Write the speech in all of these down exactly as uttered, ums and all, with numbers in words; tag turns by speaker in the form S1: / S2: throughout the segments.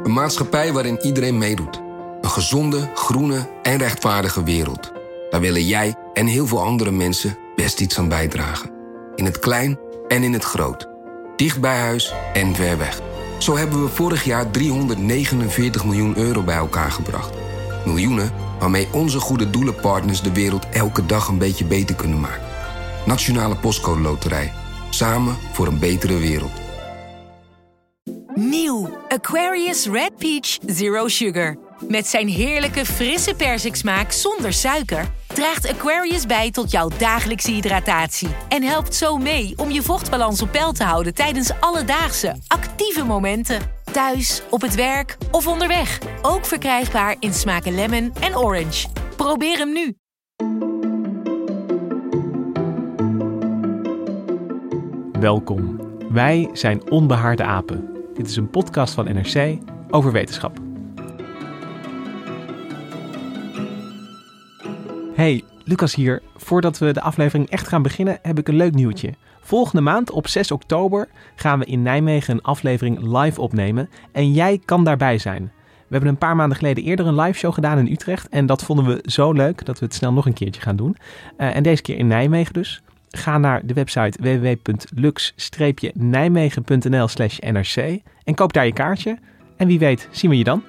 S1: Een maatschappij waarin iedereen meedoet. Een gezonde, groene en rechtvaardige wereld. Daar willen jij en heel veel andere mensen best iets aan bijdragen. In het klein en in het groot. Dicht bij huis en ver weg. Zo hebben we vorig jaar driehonderdnegenenveertig miljoen euro bij elkaar gebracht. Miljoenen waarmee onze goede doelenpartners de wereld elke dag een beetje beter kunnen maken. Nationale Postcode Loterij. Samen voor een betere wereld.
S2: Nieuw Aquarius Red Peach Zero Sugar. Met zijn heerlijke frisse persiksmaak zonder suiker draagt Aquarius bij tot jouw dagelijkse hydratatie. En helpt zo mee om je vochtbalans op peil te houden tijdens alledaagse, actieve momenten. Thuis, op het werk of onderweg. Ook verkrijgbaar in smaken lemon en orange. Probeer hem nu.
S3: Welkom. Wij zijn Onbehaarde Apen. Dit is een podcast van N R C over wetenschap. Hey, Lucas hier. Voordat we de aflevering echt gaan beginnen, heb ik een leuk nieuwtje. Volgende maand op zes oktober gaan we in Nijmegen een aflevering live opnemen en jij kan daarbij zijn. We hebben een paar maanden geleden eerder een live show gedaan in Utrecht en dat vonden we zo leuk dat we het snel nog een keertje gaan doen. Uh, en deze keer in Nijmegen dus. Ga naar de website w w w punt lux nijmegen punt n l slash n r c en koop daar je kaartje. En wie weet zien we je dan.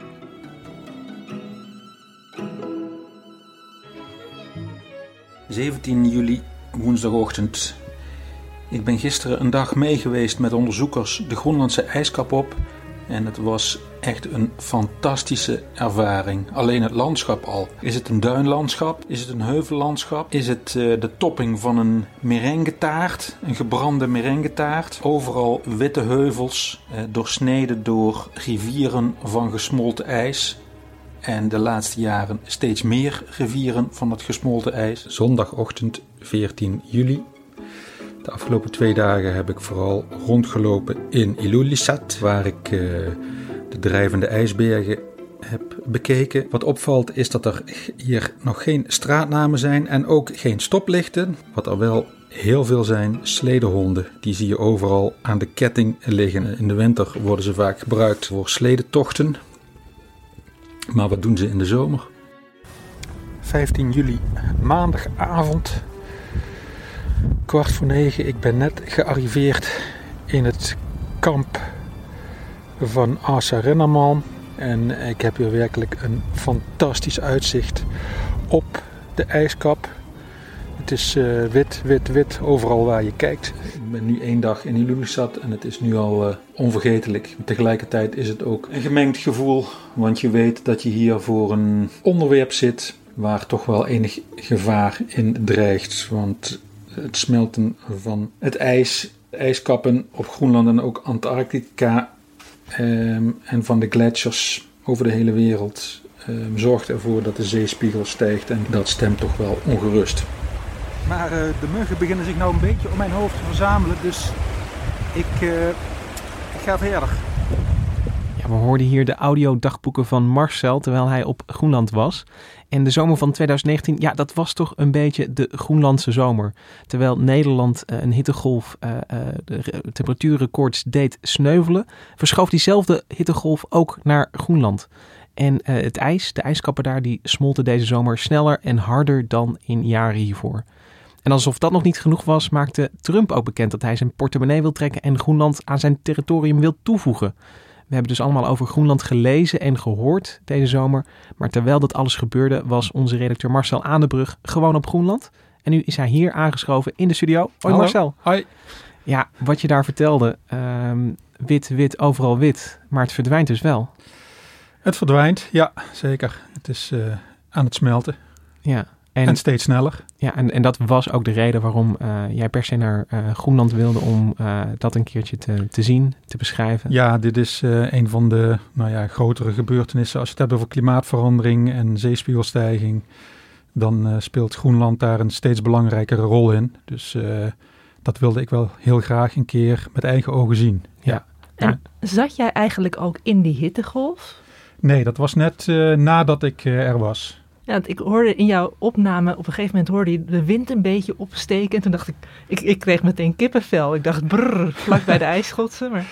S4: zeventien juli, woensdagochtend. Ik ben gisteren een dag mee geweest met onderzoekers de Groenlandse ijskap op. En het was echt een fantastische ervaring. Alleen het landschap al. Is het een duinlandschap? Is het een heuvellandschap? Is het uh, de topping van een merengetaart? Een gebrande merengetaart? Overal witte heuvels, uh, doorsneden door rivieren van gesmolten ijs. En de laatste jaren steeds meer rivieren van het gesmolten ijs. Zondagochtend veertien juli. De afgelopen twee dagen heb ik vooral rondgelopen in Ilulissat, waar ik uh, de drijvende ijsbergen heb bekeken. Wat opvalt is dat er hier nog geen straatnamen zijn en ook geen stoplichten. Wat er wel heel veel zijn, sledehonden. Die zie je overal aan de ketting liggen. In de winter worden ze vaak gebruikt voor sledetochten. Maar wat doen ze in de zomer? vijftien juli, maandagavond. Kwart voor negen, ik ben net gearriveerd in het kamp van Asa-Rennerman. En ik heb hier werkelijk een fantastisch uitzicht op de ijskap. Het is uh, wit, wit, wit overal waar je kijkt. Ik ben nu één dag in Ilulissat en het is nu al uh, onvergetelijk. Tegelijkertijd is het ook een gemengd gevoel, want je weet dat je hier voor een onderwerp zit waar toch wel enig gevaar in dreigt. Want het smelten van het ijs, de ijskappen op Groenland en ook Antarctica um, en van de gletsjers over de hele wereld um, zorgt ervoor dat de zeespiegel stijgt en dat stemt toch wel ongerust. Maar uh, de muggen beginnen zich nou een beetje om mijn hoofd te verzamelen, dus ik, uh, ik ga verder.
S3: Ja, we hoorden hier de audiodagboeken van Marcel terwijl hij op Groenland was. En de zomer van twintig negentien, ja, dat was toch een beetje de Groenlandse zomer. Terwijl Nederland uh, een hittegolf, uh, uh, de temperatuurrecords deed sneuvelen, verschoof diezelfde hittegolf ook naar Groenland. En uh, het ijs, de ijskappen daar, die smolten deze zomer sneller en harder dan in jaren hiervoor. En alsof dat nog niet genoeg was, maakte Trump ook bekend dat hij zijn portemonnee wil trekken en Groenland aan zijn territorium wil toevoegen. We hebben dus allemaal over Groenland gelezen en gehoord deze zomer. Maar terwijl dat alles gebeurde, was onze redacteur Marcel aan de brug gewoon op Groenland. En nu is hij hier aangeschoven in de studio. Hoi
S4: Hallo.
S3: Marcel.
S4: Hoi.
S3: Ja, wat je daar vertelde, um, wit, wit, overal wit. Maar het verdwijnt dus wel.
S4: Het verdwijnt, ja, zeker. Het is uh, aan het smelten.
S3: Ja. En,
S4: en steeds sneller.
S3: Ja, en, en dat was ook de reden waarom uh, jij per se naar uh, Groenland wilde om uh, dat een keertje te, te zien, te beschrijven.
S4: Ja, dit is uh, een van de nou ja, grotere gebeurtenissen. Als je het hebt over klimaatverandering en zeespiegelstijging, dan uh, speelt Groenland daar een steeds belangrijkere rol in. Dus uh, dat wilde ik wel heel graag een keer met eigen ogen zien. Ja.
S5: En
S3: ja.
S5: Zat jij eigenlijk ook in die hittegolf?
S4: Nee, dat was net uh, nadat ik uh, er was.
S5: Ja, want ik hoorde in jouw opname, op een gegeven moment hoorde je de wind een beetje opsteken. En toen dacht ik, ik, ik kreeg meteen kippenvel. Ik dacht, brrr, vlak bij de ijsschotsen. Maar...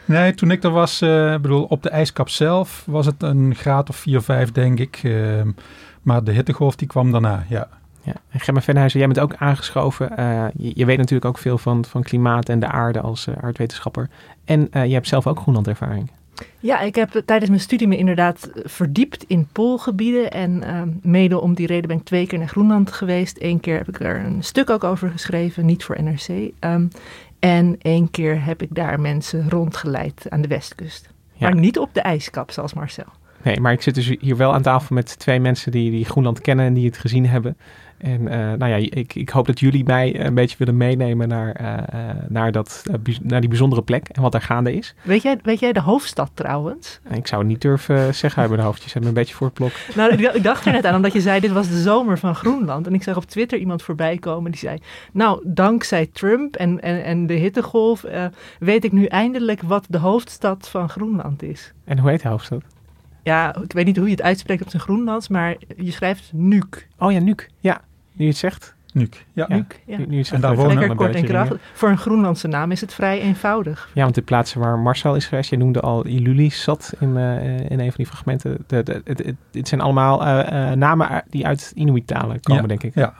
S6: Nee, toen ik er was, uh, bedoel, op de ijskap zelf was het een graad of vier, vijf, denk ik. Uh, maar de hittegolf die kwam daarna, ja.
S3: Ja. En Gemma Venhuizen, jij bent ook aangeschoven. Uh, je, je weet natuurlijk ook veel van, van klimaat en de aarde als uh, aardwetenschapper. En uh, je hebt zelf ook Groenlandervaring.
S5: Ja, ik heb tijdens mijn studie me inderdaad verdiept in poolgebieden. En uh, mede om die reden ben ik twee keer naar Groenland geweest. Eén keer heb ik er een stuk ook over geschreven, niet voor N R C. Um, en één keer heb ik daar mensen rondgeleid aan de westkust. Ja. Maar niet op de ijskap, zoals Marcel.
S3: Nee, maar ik zit dus hier wel aan tafel met twee mensen die, die Groenland kennen en die het gezien hebben. En uh, nou ja, ik, ik hoop dat jullie mij een beetje willen meenemen naar, uh, naar, dat, uh, naar die bijzondere plek en wat daar gaande is.
S5: Weet jij, weet jij de hoofdstad trouwens?
S3: Ik zou het niet durven zeggen uit mijn hoofd. Je zet me een beetje voor het blok.
S5: Nou, ik, ik dacht er net aan, omdat je zei, dit was de zomer van Groenland. En ik zag op Twitter iemand voorbij komen die zei, nou, dankzij Trump en, en, en de hittegolf uh, weet ik nu eindelijk wat de hoofdstad van Groenland is.
S3: En hoe heet de hoofdstad?
S5: Ja, ik weet niet hoe je het uitspreekt op zijn Groenlands, maar je schrijft Nuuk.
S3: Oh ja, Nuuk. Ja, nu je het zegt.
S6: Nuuk, ja.
S3: ja.
S5: Nuuk, ja.
S3: Nu, nu het
S6: en daar wonen
S5: lekker kort en krachtig. Voor een Groenlandse naam is het vrij eenvoudig.
S3: Ja, want de plaatsen waar Marcel is geweest, je noemde al Ilulissat in, uh, in een van die fragmenten. De, de, het, het, het zijn allemaal uh, uh, namen die uit Inuit-talen komen, ja, denk ik.
S6: Ja.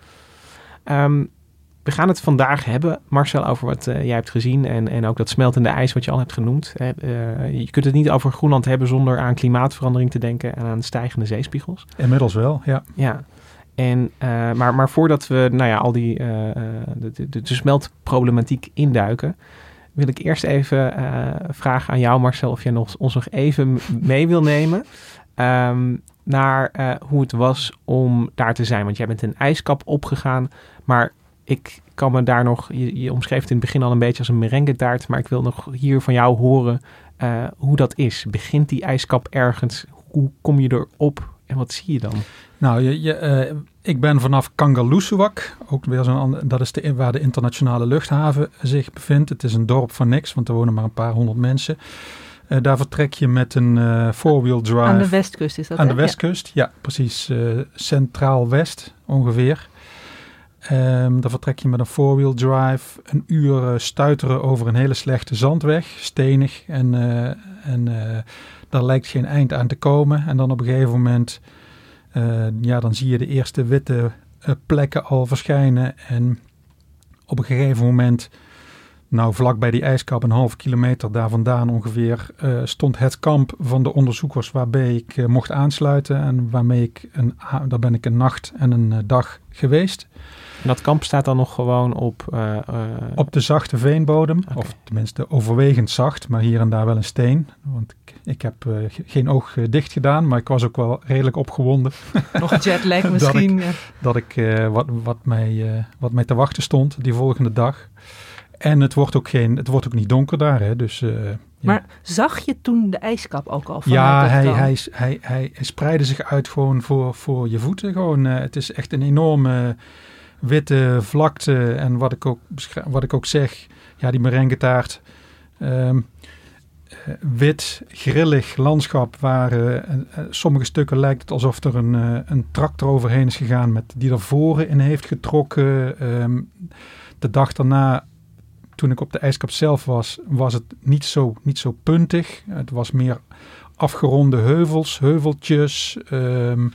S3: ja. Um, we gaan het vandaag hebben, Marcel, over wat uh, jij hebt gezien en, en ook dat smeltende ijs wat je al hebt genoemd. Hè. Uh, je kunt het niet over Groenland hebben zonder aan klimaatverandering te denken en aan stijgende zeespiegels.
S6: Inmiddels wel, ja.
S3: Ja. En, uh, maar, maar voordat we nou ja, al die uh, de, de, de smeltproblematiek induiken, wil ik eerst even uh, vragen aan jou, Marcel, of jij nog, ons nog even mee wil nemen um, naar uh, hoe het was om daar te zijn. Want jij bent een ijskap opgegaan, maar ik kan me daar nog, je, je omschreef het in het begin al een beetje als een merengetaart, maar ik wil nog hier van jou horen uh, hoe dat is. Begint die ijskap ergens? Hoe kom je erop en wat zie je dan?
S6: Nou, je, je, uh, ik ben vanaf Kangerlussuaq, ook weer zo'n ander, dat is de, waar de internationale luchthaven zich bevindt. Het is een dorp van niks, want er wonen maar een paar honderd mensen. Uh, daar vertrek je met een uh, four-wheel drive.
S5: Aan de westkust is dat,
S6: Aan
S5: hè?
S6: de westkust, ja, ja precies. Uh, centraal west ongeveer. Um, dan vertrek je met een four-wheel drive, een uur uh, stuiteren over een hele slechte zandweg, stenig. En, uh, en uh, daar lijkt geen eind aan te komen. En dan op een gegeven moment, uh, ja, dan zie je de eerste witte uh, plekken al verschijnen. En op een gegeven moment, nou vlak bij die ijskap, een half kilometer daar vandaan ongeveer, uh, stond het kamp van de onderzoekers waarbij ik uh, mocht aansluiten. En waarmee ik, een, daar ben ik een nacht en een uh, dag geweest.
S3: En dat kamp staat dan nog gewoon op... Uh, uh...
S6: Op de zachte veenbodem,
S3: okay.
S6: Of tenminste overwegend zacht, maar hier en daar wel een steen. Want ik, ik heb uh, g- geen oog uh, dicht gedaan, maar ik was ook wel redelijk opgewonden.
S5: Nog een jetlag misschien.
S6: dat ik, dat ik uh, wat, wat, mij, uh, wat mij te wachten stond die volgende dag. En het wordt ook, geen, het wordt ook niet donker daar, hè, dus... Uh,
S5: maar ja. Zag je toen de ijskap ook al?
S6: Ja, hij, hij, hij, hij, hij spreidde zich uit gewoon voor, voor je voeten. Gewoon, uh, het is echt een enorme... witte vlakte en wat ik ook, wat ik ook zeg, ja, die merengetaart, um, uh, wit, grillig landschap waar uh, uh, sommige stukken lijkt het alsof er een, uh, een tractor overheen is gegaan met die er voren in heeft getrokken. Um, de dag daarna, toen ik op de ijskap zelf was, was het niet zo, niet zo puntig. Het was meer afgeronde heuvels, heuveltjes, um,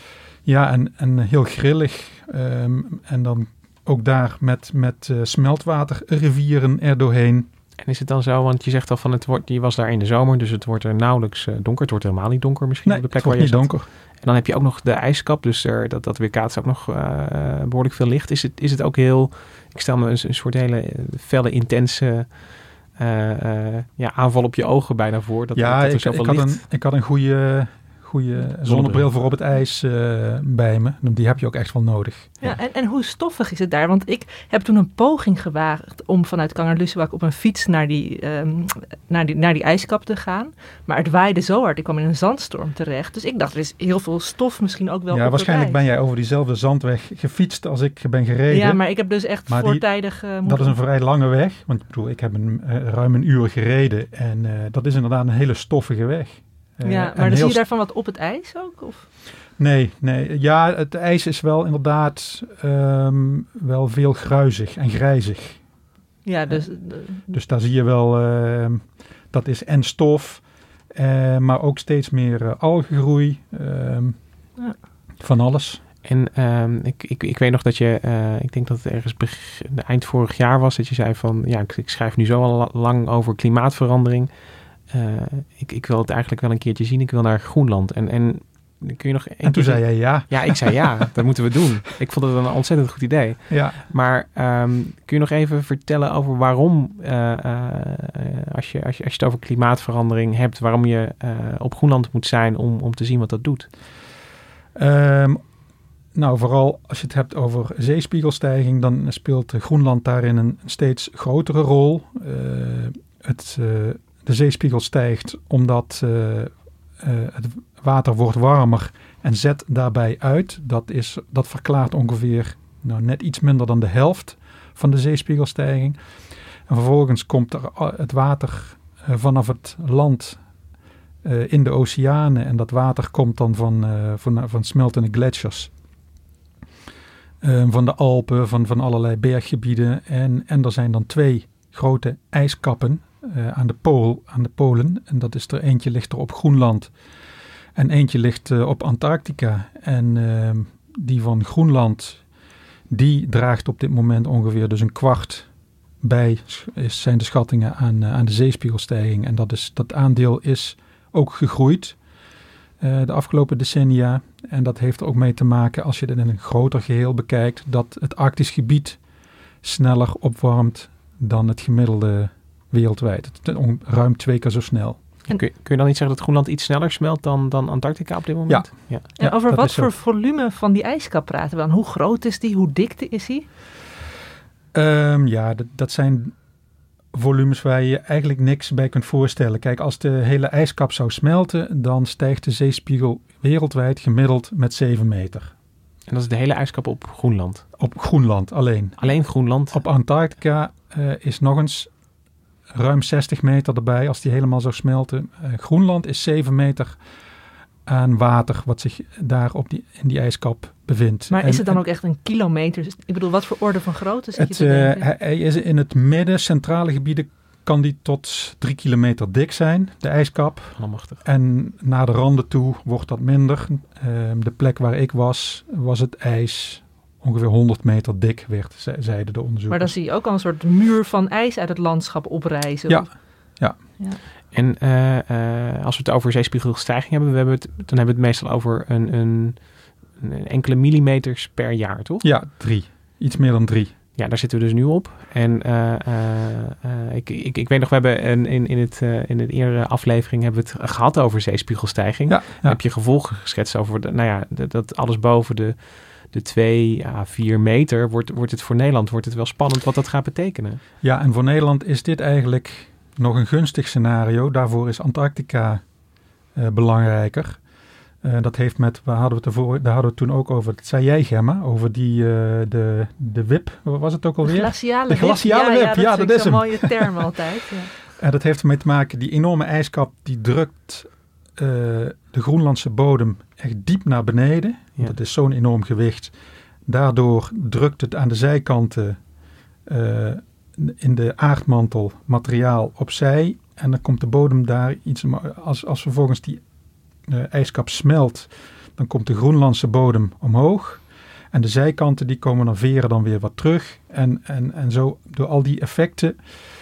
S6: ja, en, en heel grillig. Um, en dan ook daar met, met uh, smeltwaterrivieren erdoorheen.
S3: En is het dan zo, want je zegt al van het wordt, je was daar in de zomer, dus het wordt er nauwelijks uh, donker. Het wordt helemaal niet donker misschien
S6: nee,
S3: op de plek
S6: het
S3: waar je
S6: niet
S3: zat.
S6: donker.
S3: En dan heb je ook nog de ijskap, dus er, dat, dat weerkaatst ook nog uh, behoorlijk veel licht. Is het, is het ook heel, ik stel me een, een soort hele felle, intense uh, uh, ja, aanval op je ogen bijna voor. Dat,
S6: ja,
S3: dat er
S6: ik,
S3: zoveel
S6: ik, had
S3: licht...
S6: een, ik had een goede... goede zonnebril voor op het ijs uh, bij me. Die heb je ook echt wel nodig.
S5: Ja, ja. En, en hoe stoffig is het daar? Want ik heb toen een poging gewaagd om vanuit Kangerlussuaq op een fiets naar die, um, naar, die, naar die ijskap te gaan. Maar het waaide zo hard. Ik kwam in een zandstorm terecht. Dus ik dacht, er is heel veel stof misschien ook wel
S6: ja,
S5: op
S6: waarschijnlijk
S5: het ijs.
S6: ben jij over diezelfde zandweg gefietst als ik ben gereden.
S5: Ja, maar ik heb dus echt
S6: maar
S5: voortijdig... Uh,
S6: die, dat is een vrij lange weg. Want ik bedoel, ik heb een, uh, ruim een uur gereden. En uh, dat is inderdaad een hele stoffige weg.
S5: Uh, ja, maar dan zie je daarvan wat op het ijs ook? Of?
S6: Nee, nee. Ja, het ijs is wel inderdaad um, wel veel gruizig en grijzig.
S5: Ja, dus... Uh,
S6: dus daar zie je wel... Uh, dat is en stof, uh, maar ook steeds meer uh, algengroei, uh, ja. van alles.
S3: En uh, ik, ik, ik weet nog dat je, uh, ik denk dat het ergens beg- eind vorig jaar was, dat je zei van, ja, ik, ik schrijf nu zo al lang over klimaatverandering. Uh, ik, ik wil het eigenlijk wel een keertje zien. Ik wil naar Groenland. En, en kun je nog
S6: en toen zei jij ja.
S3: Ja, ik zei ja. Dat moeten we doen. Ik vond het een ontzettend goed idee.
S6: Ja.
S3: Maar um, kun je nog even vertellen over waarom, uh, uh, als, je, als, je, als je het over klimaatverandering hebt, waarom je uh, op Groenland moet zijn om, om te zien wat dat doet?
S6: Um, nou, vooral als je het hebt over zeespiegelstijging, dan speelt Groenland daarin een steeds grotere rol. Uh, het... Uh, De zeespiegel stijgt omdat uh, uh, het water wordt warmer en zet daarbij uit. Dat, is, dat verklaart ongeveer nou, net iets minder dan de helft van de zeespiegelstijging. En vervolgens komt er het water uh, vanaf het land uh, in de oceanen. En dat water komt dan van, uh, van, van smeltende gletsjers. Uh, van de Alpen, van, van allerlei berggebieden. En, en er zijn dan twee grote ijskappen. Uh, aan, de pool, aan de polen. En dat is er eentje ligt er op Groenland. En eentje ligt uh, op Antarctica. En uh, die van Groenland, die draagt op dit moment ongeveer dus een kwart bij, is, zijn de schattingen aan, uh, aan de zeespiegelstijging. En dat, is, dat aandeel is ook gegroeid uh, de afgelopen decennia. En dat heeft er ook mee te maken, als je dit in een groter geheel bekijkt, dat het Arktisch gebied sneller opwarmt dan het gemiddelde wereldwijd. Ruim twee keer zo snel.
S3: En kun, je, kun je dan niet zeggen dat Groenland iets sneller smelt dan, dan Antarctica op dit moment?
S6: Ja.
S3: ja.
S5: En over
S6: ja,
S5: wat voor
S6: zo.
S5: volume van die ijskap praten we dan? Hoe groot is die? Hoe dikte is die?
S6: Um, ja, dat, dat zijn volumes waar je eigenlijk niks bij kunt voorstellen. Kijk, als de hele ijskap zou smelten, dan stijgt de zeespiegel wereldwijd gemiddeld met zeven meter.
S3: En dat is de hele ijskap op Groenland?
S6: Op Groenland alleen.
S3: Alleen Groenland?
S6: Op Antarctica uh, is nog eens ruim zestig meter erbij als die helemaal zou smelten. Uh, Groenland is zeven meter aan water wat zich daar op die, in die ijskap bevindt.
S5: Maar
S6: en,
S5: is het dan
S6: en,
S5: ook echt een kilometer? Ik bedoel, wat voor orde van grootte zit
S6: het,
S5: je te denken?
S6: Uh, hij, hij is in het midden, centrale gebieden, kan die tot drie kilometer dik zijn, de ijskap.
S3: Allemachtig.
S6: En naar de randen toe wordt dat minder. Uh, de plek waar ik was, was het ijs ongeveer honderd meter dik, werd, ze, zeiden de onderzoekers.
S5: Maar dan zie je ook al een soort muur van ijs uit het landschap oprijzen.
S6: Ja,
S5: of?
S6: ja.
S5: ja.
S3: En uh, uh, als we het over zeespiegelstijging hebben, we hebben het, dan hebben we het meestal over een, een, een enkele millimeters per jaar, toch?
S6: Ja, drie. Iets meer dan drie.
S3: Ja, daar zitten we dus nu op. En uh, uh, uh, ik, ik, ik weet nog, we hebben een, in, in, het, uh, in de eerdere aflevering hebben we het gehad over zeespiegelstijging.
S6: Ja, ja.
S3: Heb je gevolgen geschetst over, de, nou ja, de, dat alles boven de, de twee à vier meter, wordt, wordt het voor Nederland wordt het wel spannend wat dat gaat betekenen.
S6: Ja, en voor Nederland is dit eigenlijk nog een gunstig scenario. Daarvoor is Antarctica uh, belangrijker. Uh, dat heeft met, waar hadden we het ervoor, daar hadden we het toen ook over, dat zei jij Gemma, over die, uh, de, de wip, wat was het ook alweer?
S5: De glaciale
S6: de glaciale
S5: wip.
S6: wip,
S5: Ja, ja,
S6: ja,
S5: dat,
S6: dat
S5: is
S6: is
S5: een
S6: hem.
S5: mooie term altijd. Ja.
S6: En dat heeft ermee te maken, die enorme ijskap, die drukt uh, de Groenlandse bodem echt diep naar beneden.
S3: Ja.
S6: Dat is zo'n enorm gewicht. Daardoor drukt het aan de zijkanten uh, in de aardmantel materiaal opzij. En dan komt de bodem daar iets, als, als vervolgens die uh, ijskap smelt, dan komt de Groenlandse bodem omhoog. En de zijkanten die komen dan veren dan weer wat terug. En, en, en zo door al die effecten,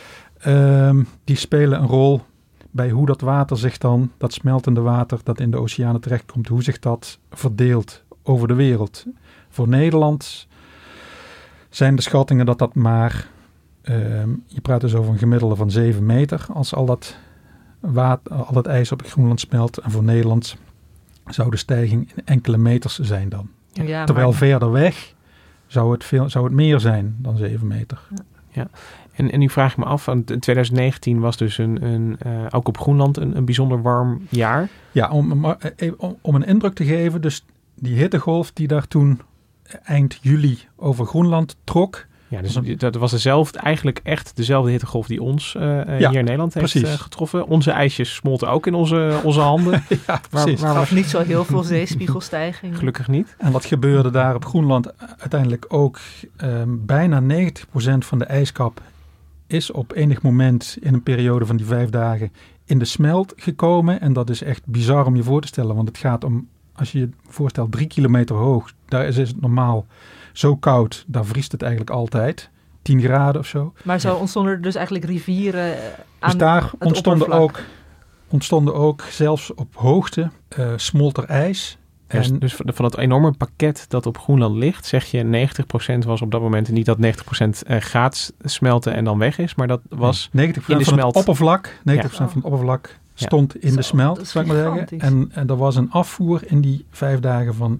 S6: um, die spelen een rol bij hoe dat water zich dan, dat smeltende water dat in de oceanen terechtkomt, hoe zich dat verdeelt over de wereld. Voor Nederland zijn de schattingen dat dat maar, um, je praat dus over een gemiddelde van zeven meter, als al dat, water, al dat ijs op Groenland smelt. En voor Nederland zou de stijging in enkele meters zijn dan.
S5: Ja,
S6: Terwijl
S5: maar,
S6: verder weg zou het, veel, zou het meer zijn dan zeven meter.
S3: Ja. En, en nu vraag ik me af, want twintig negentien was dus een, een, uh, ook op Groenland een, een bijzonder warm jaar.
S6: Ja, om, om, om een indruk te geven, dus die hittegolf die daar toen eind juli over Groenland trok.
S3: Ja, dus dat was dezelfde, eigenlijk echt dezelfde hittegolf die ons uh, ja, hier in Nederland heeft uh, getroffen. Onze ijsjes smolten ook in onze, onze handen.
S6: Ja, precies.
S5: Het gaf niet zo heel veel zeespiegelstijging.
S3: Gelukkig niet.
S6: En wat gebeurde daar op Groenland uiteindelijk ook? Um, bijna negentig procent van de ijskap is op enig moment in een periode van die vijf dagen in de smelt gekomen. En dat is echt bizar om je voor te stellen. Want het gaat om, als je je voorstelt, drie kilometer hoog. Daar is het normaal zo koud, daar vriest het eigenlijk altijd. tien graden of zo.
S5: Maar zo ontstonden er dus eigenlijk rivieren aan
S6: dus daar
S5: het
S6: ontstonden
S5: oppervlak.
S6: ook, ontstonden ook zelfs op hoogte uh, smolt er ijs.
S3: Dus,
S6: En,
S3: dus van het enorme pakket dat op Groenland ligt, zeg je negentig procent was op dat moment niet dat negentig procent uh, gaat smelten en dan weg is, maar dat was
S6: negentig procent
S3: in de
S6: van
S3: smelt.
S6: het oppervlak, negentig procent
S5: Ja.
S6: van het oppervlak stond in
S5: Zo,
S6: de smelt,
S5: dat is
S6: zou ik maar zeggen.
S5: gigantisch.
S6: En, en er was een afvoer in die vijf dagen van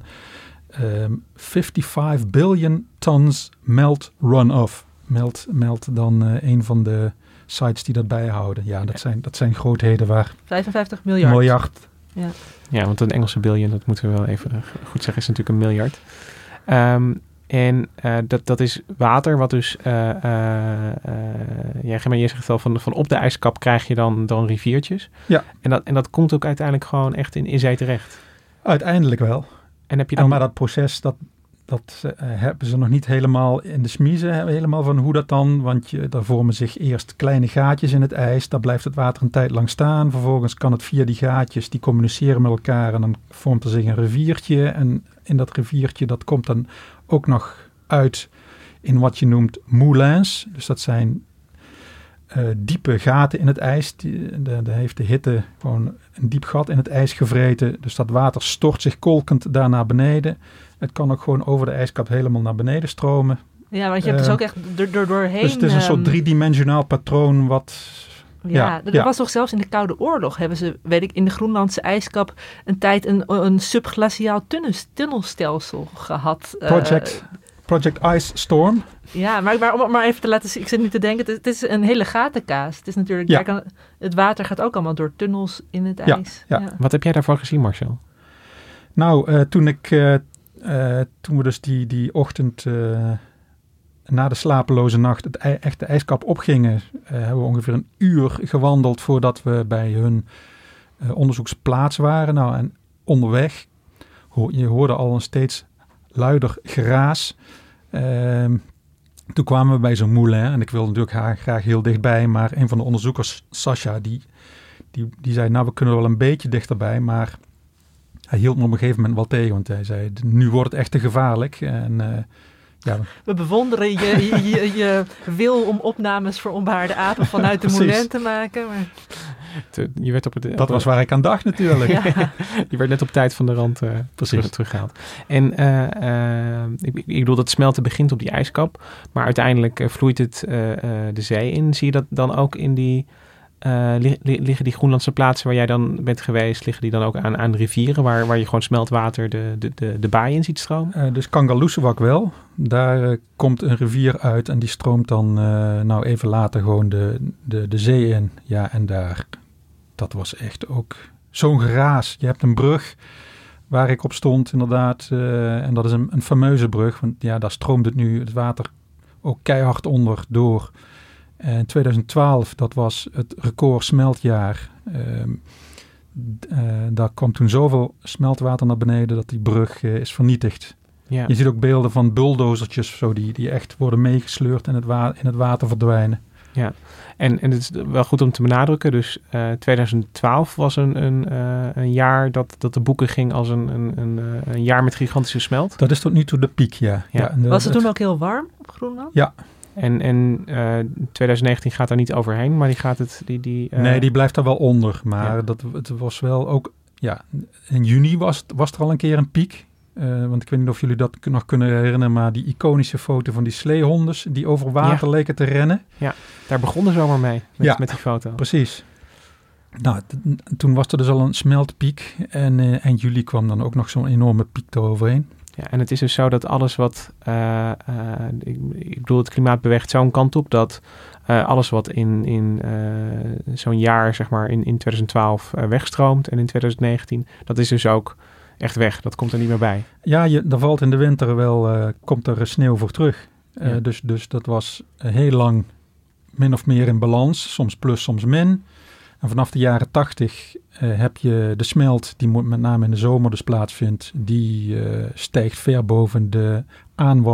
S6: um, vijfenvijftig biljoen tons melt runoff. Melt, melt dan uh, een van de sites die dat bijhouden. Ja, dat,
S3: Ja.
S6: zijn, dat zijn grootheden waar
S5: vijfenvijftig miljard.
S6: miljard.
S5: Ja.
S3: Ja, want een Engelse billion, dat moeten we wel even goed zeggen, is natuurlijk een miljard. Um, en uh, dat, dat is water, wat dus, uh, uh, uh, ja, Gemma, je zegt al, van, van op de ijskap krijg je dan, dan riviertjes.
S6: Ja.
S3: En dat, en dat komt ook uiteindelijk gewoon echt in, in zee terecht.
S6: Uiteindelijk wel.
S3: En heb je
S6: En
S3: dan...
S6: maar dat proces, dat, dat uh, hebben ze nog niet helemaal in de smiezen, helemaal van hoe dat dan, want je, daar vormen zich eerst kleine gaatjes in het ijs, daar blijft het water een tijd lang staan, vervolgens kan het via die gaatjes, die communiceren met elkaar en dan vormt er zich een riviertje en in dat riviertje, dat komt dan ook nog uit in wat je noemt moulins, dus dat zijn uh, diepe gaten in het ijs, daar heeft de hitte gewoon een diep gat in het ijs gevreten, dus dat water stort zich kolkend daar naar beneden. Het kan ook gewoon over de ijskap helemaal naar beneden stromen.
S5: Ja, want je hebt dus
S6: Uh,
S5: ook echt door, door, doorheen...
S6: Dus het is een
S5: um,
S6: soort driedimensionaal patroon wat...
S5: Ja,
S6: Ja,
S5: dat
S6: ja.
S5: was toch zelfs in de Koude Oorlog hebben ze, weet ik, in de Groenlandse ijskap een tijd een, een subglaciaal tunnels, tunnelstelsel gehad. Uh,
S6: Project, Project Ice Storm.
S5: Ja, maar, maar om het maar even te laten zien, ik zit nu te denken, het, het is een hele gatenkaas. Het is natuurlijk,
S6: Ja.
S5: daar kan, het water gaat ook allemaal door tunnels in het
S6: Ja,
S5: ijs.
S6: ja.
S3: Wat heb jij daarvan gezien, Marcel?
S6: Nou, uh, toen ik... Uh, uh, toen we dus die, die ochtend... Uh, na de slapeloze nacht het ij- echt de ijskap opgingen, uh, hebben we ongeveer een uur gewandeld voordat we bij hun uh, onderzoeksplaats waren. Nou, en onderweg, ho- je hoorde al een steeds luider geraas. Uh, toen kwamen we bij zo'n moulin en ik wilde natuurlijk haar graag heel dichtbij, maar een van de onderzoekers, Sascha, die, die, die zei, nou, we kunnen er wel een beetje dichterbij, maar hij hield me op een gegeven moment wel tegen, want hij zei, nu wordt het echt te gevaarlijk. En uh, ja,
S5: We bewonderen je, je, je, je wil om opnames voor onbehaarde apen vanuit de
S6: Precies.
S5: moulin te maken. Maar...
S3: Te- Je werd op het,
S6: dat was waar ik aan dacht natuurlijk.
S5: Ja.
S3: Je werd net op tijd van de rand uh, terug, teruggehaald. En uh, uh, ik, ik bedoel, dat smelten begint op die ijskap. Maar uiteindelijk uh, vloeit het uh, uh, de zee in. Zie je dat dan ook in die... Uh, li- li- liggen die Groenlandse plaatsen waar jij dan bent geweest... liggen die dan ook aan, aan rivieren... Waar, waar je gewoon smeltwater de, de, de, de baai in ziet stromen?
S6: Uh, dus Kangerlussuaq wel. Daar uh, komt een rivier uit en die stroomt dan uh, nou even later gewoon de, de, de zee in. Ja, en daar... Dat was echt ook zo'n geraas. Je hebt een brug waar ik op stond inderdaad. Uh, en dat is een, een fameuze brug. Want ja, daar stroomt het nu het water ook keihard onder door. En twintig twaalf, dat was het record smeltjaar. Uh, uh, daar kwam toen zoveel smeltwater naar beneden dat die brug uh, is vernietigd.
S3: Ja.
S6: Je ziet ook beelden van bulldozertjes zo die, die echt worden meegesleurd en het wa- in het water verdwijnen.
S3: Ja, en, en het is wel goed om te benadrukken. Dus uh, twintig twaalf was een, een, uh, een jaar dat, dat de boeken ging als een, een, een, uh, een jaar met gigantische smelt.
S6: Dat is tot nu toe de piek, ja.
S3: Ja.
S6: ja en de,
S5: Was het toen ook heel warm op Groenland?
S6: Ja.
S3: En, en uh, twintig negentien gaat daar niet overheen, maar die gaat het... Die, die, uh,
S6: Nee, die blijft daar wel onder. Maar
S3: Ja.
S6: dat, het was wel ook... Ja, in juni was, was er al een keer een piek. Uh, want ik weet niet of jullie dat nog kunnen herinneren, maar die iconische foto van die sleehondes die over water
S3: Ja.
S6: leken te rennen.
S3: Daar begon de zomer mee, met,
S6: Ja.
S3: met die foto.
S6: Precies. Nou, t- toen was er dus al een smeltpiek. En uh, eind juli kwam dan ook nog zo'n enorme piek eroverheen.
S3: Ja, en het is dus zo dat alles wat... Uh, uh, ik, ik bedoel, het klimaat beweegt zo'n kant op dat uh, alles wat in, in uh, zo'n jaar, zeg maar, in, in twintig twaalf uh, wegstroomt en in twintig negentien, dat is dus ook echt weg. Dat komt er niet meer bij.
S6: Ja, je, er valt in de winter wel, uh, komt er sneeuw voor terug. Uh,
S3: Ja.
S6: dus, dus dat was uh, heel lang min of meer in balans. Soms plus, soms min. En vanaf de jaren tachtig uh, heb je de smelt, die met name in de zomer dus plaatsvindt, die uh, stijgt ver boven de aanwas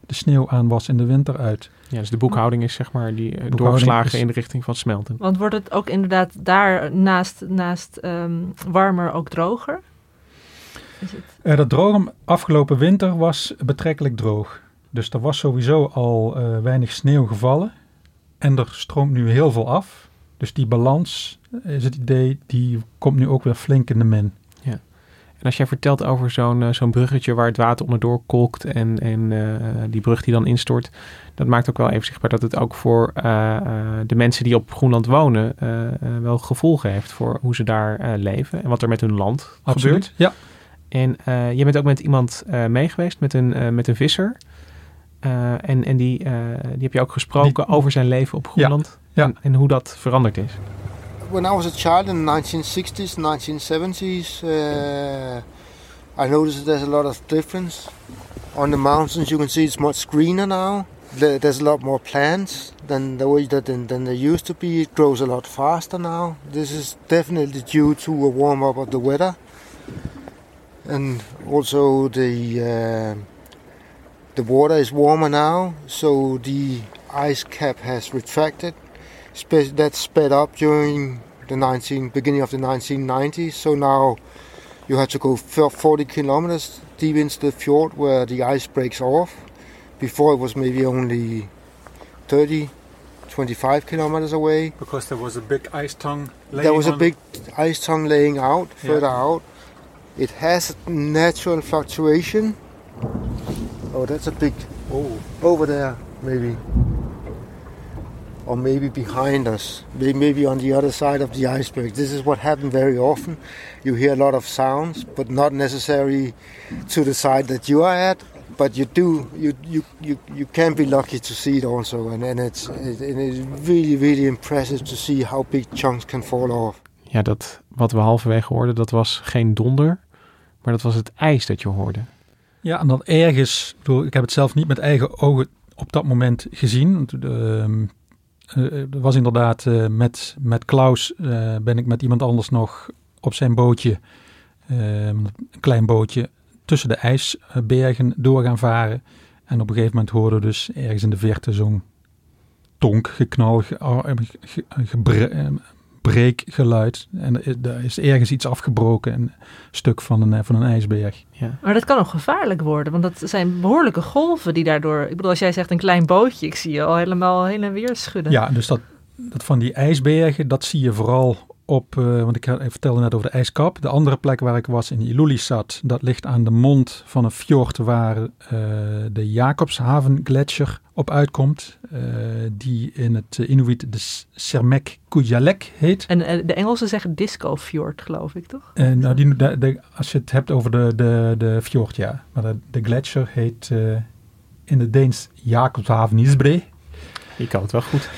S6: de sneeuw aan was in de winter uit.
S3: Ja, dus de boekhouding is zeg maar die uh, doorgeslagen is... in de richting van smelten.
S5: Want wordt het ook inderdaad daar naast, naast um, warmer ook droger? Is het...
S6: Uh, dat droge afgelopen winter was betrekkelijk droog. Dus er was sowieso al uh, weinig sneeuw gevallen. En er stroomt nu heel veel af. Dus die balans, is het idee, die komt nu ook weer flink in de min.
S3: Ja. En als jij vertelt over zo'n, uh, zo'n bruggetje waar het water onderdoor kolkt en, en uh, die brug die dan instort, dat maakt ook wel even zichtbaar dat het ook voor uh, uh, de mensen die op Groenland wonen uh, uh, wel gevolgen heeft voor hoe ze daar uh, leven en wat er met hun land
S6: Absoluut,
S3: gebeurt.
S6: Ja.
S3: En uh, je bent ook met iemand uh, meegeweest, met een, uh, met een visser. Uh, en en die, uh, die heb je ook gesproken die, over zijn leven op Groenland.
S6: Ja, ja.
S3: En, en hoe dat veranderd is.
S7: When I was a child in the nineteen sixties, nineteen seventies, uh, I noticed there's a lot of difference. On the mountains you can see it's much greener now. There's a lot more plants than the way that than, than there used to be. It grows a lot faster now. This is definitely due to a warm up of the weather. And also the uh, the water is warmer now, so the ice cap has retracted. Spe- that sped up during the nineteen beginning of the nineteen nineties. So now you have to go forty kilometers deep into the fjord where the ice breaks off. Before it was maybe only thirty, twenty-five kilometers away.
S6: Because there was a big ice tongue laying
S7: There was a
S6: on...
S7: big ice tongue laying out, further
S6: yeah.
S7: out. It has a natural fluctuation. Oh, that's a big... Oh, over there, maybe. Or maybe behind us. Maybe on the other side of the iceberg. This is what happens very often. You hear a lot of sounds, but not necessarily to the side that you are at. But you do, you you, you, you can be lucky to see it also. And, and it's, it, it is really, really impressive to see how big chunks can fall off.
S3: Ja, dat wat we halverwege hoorden, dat was geen donder, maar dat was het ijs dat je hoorde.
S6: Ja, en dan ergens, ik heb het zelf niet met eigen ogen op dat moment gezien. Uh, uh, er was inderdaad uh, met, met Klaus uh, ben ik met iemand anders nog op zijn bootje, uh, een klein bootje, tussen de ijsbergen door gaan varen. En op een gegeven moment hoorden we dus ergens in de verte zo'n tonk, geknal, ge, ge, gebre, breekgeluid. En er is ergens iets afgebroken, een stuk van een, van een ijsberg.
S3: Ja.
S5: Maar dat kan ook gevaarlijk worden, want dat zijn behoorlijke golven die daardoor... Ik bedoel, als jij zegt een klein bootje, ik zie je al helemaal heen en weer schudden.
S6: Ja, dus dat, dat van die ijsbergen, dat zie je vooral op... Uh, want ik vertelde net over de ijskap. De andere plek waar ik was, in Ilulissat, dat ligt aan de mond van een fjord waar uh, de Jacobshaven-gletsjer op uitkomt. Uh, die in het uh, Inuit de Sermek-Kujalek heet.
S5: En uh, de Engelsen zeggen Disco Fjord, geloof ik, toch?
S6: Uh, nou, die, de, de, als je het hebt over de, de, de fjord, ja. Maar de, de gletsjer heet uh, in het Deens Jacobshaven-Isbre.
S3: Je kan het wel goed.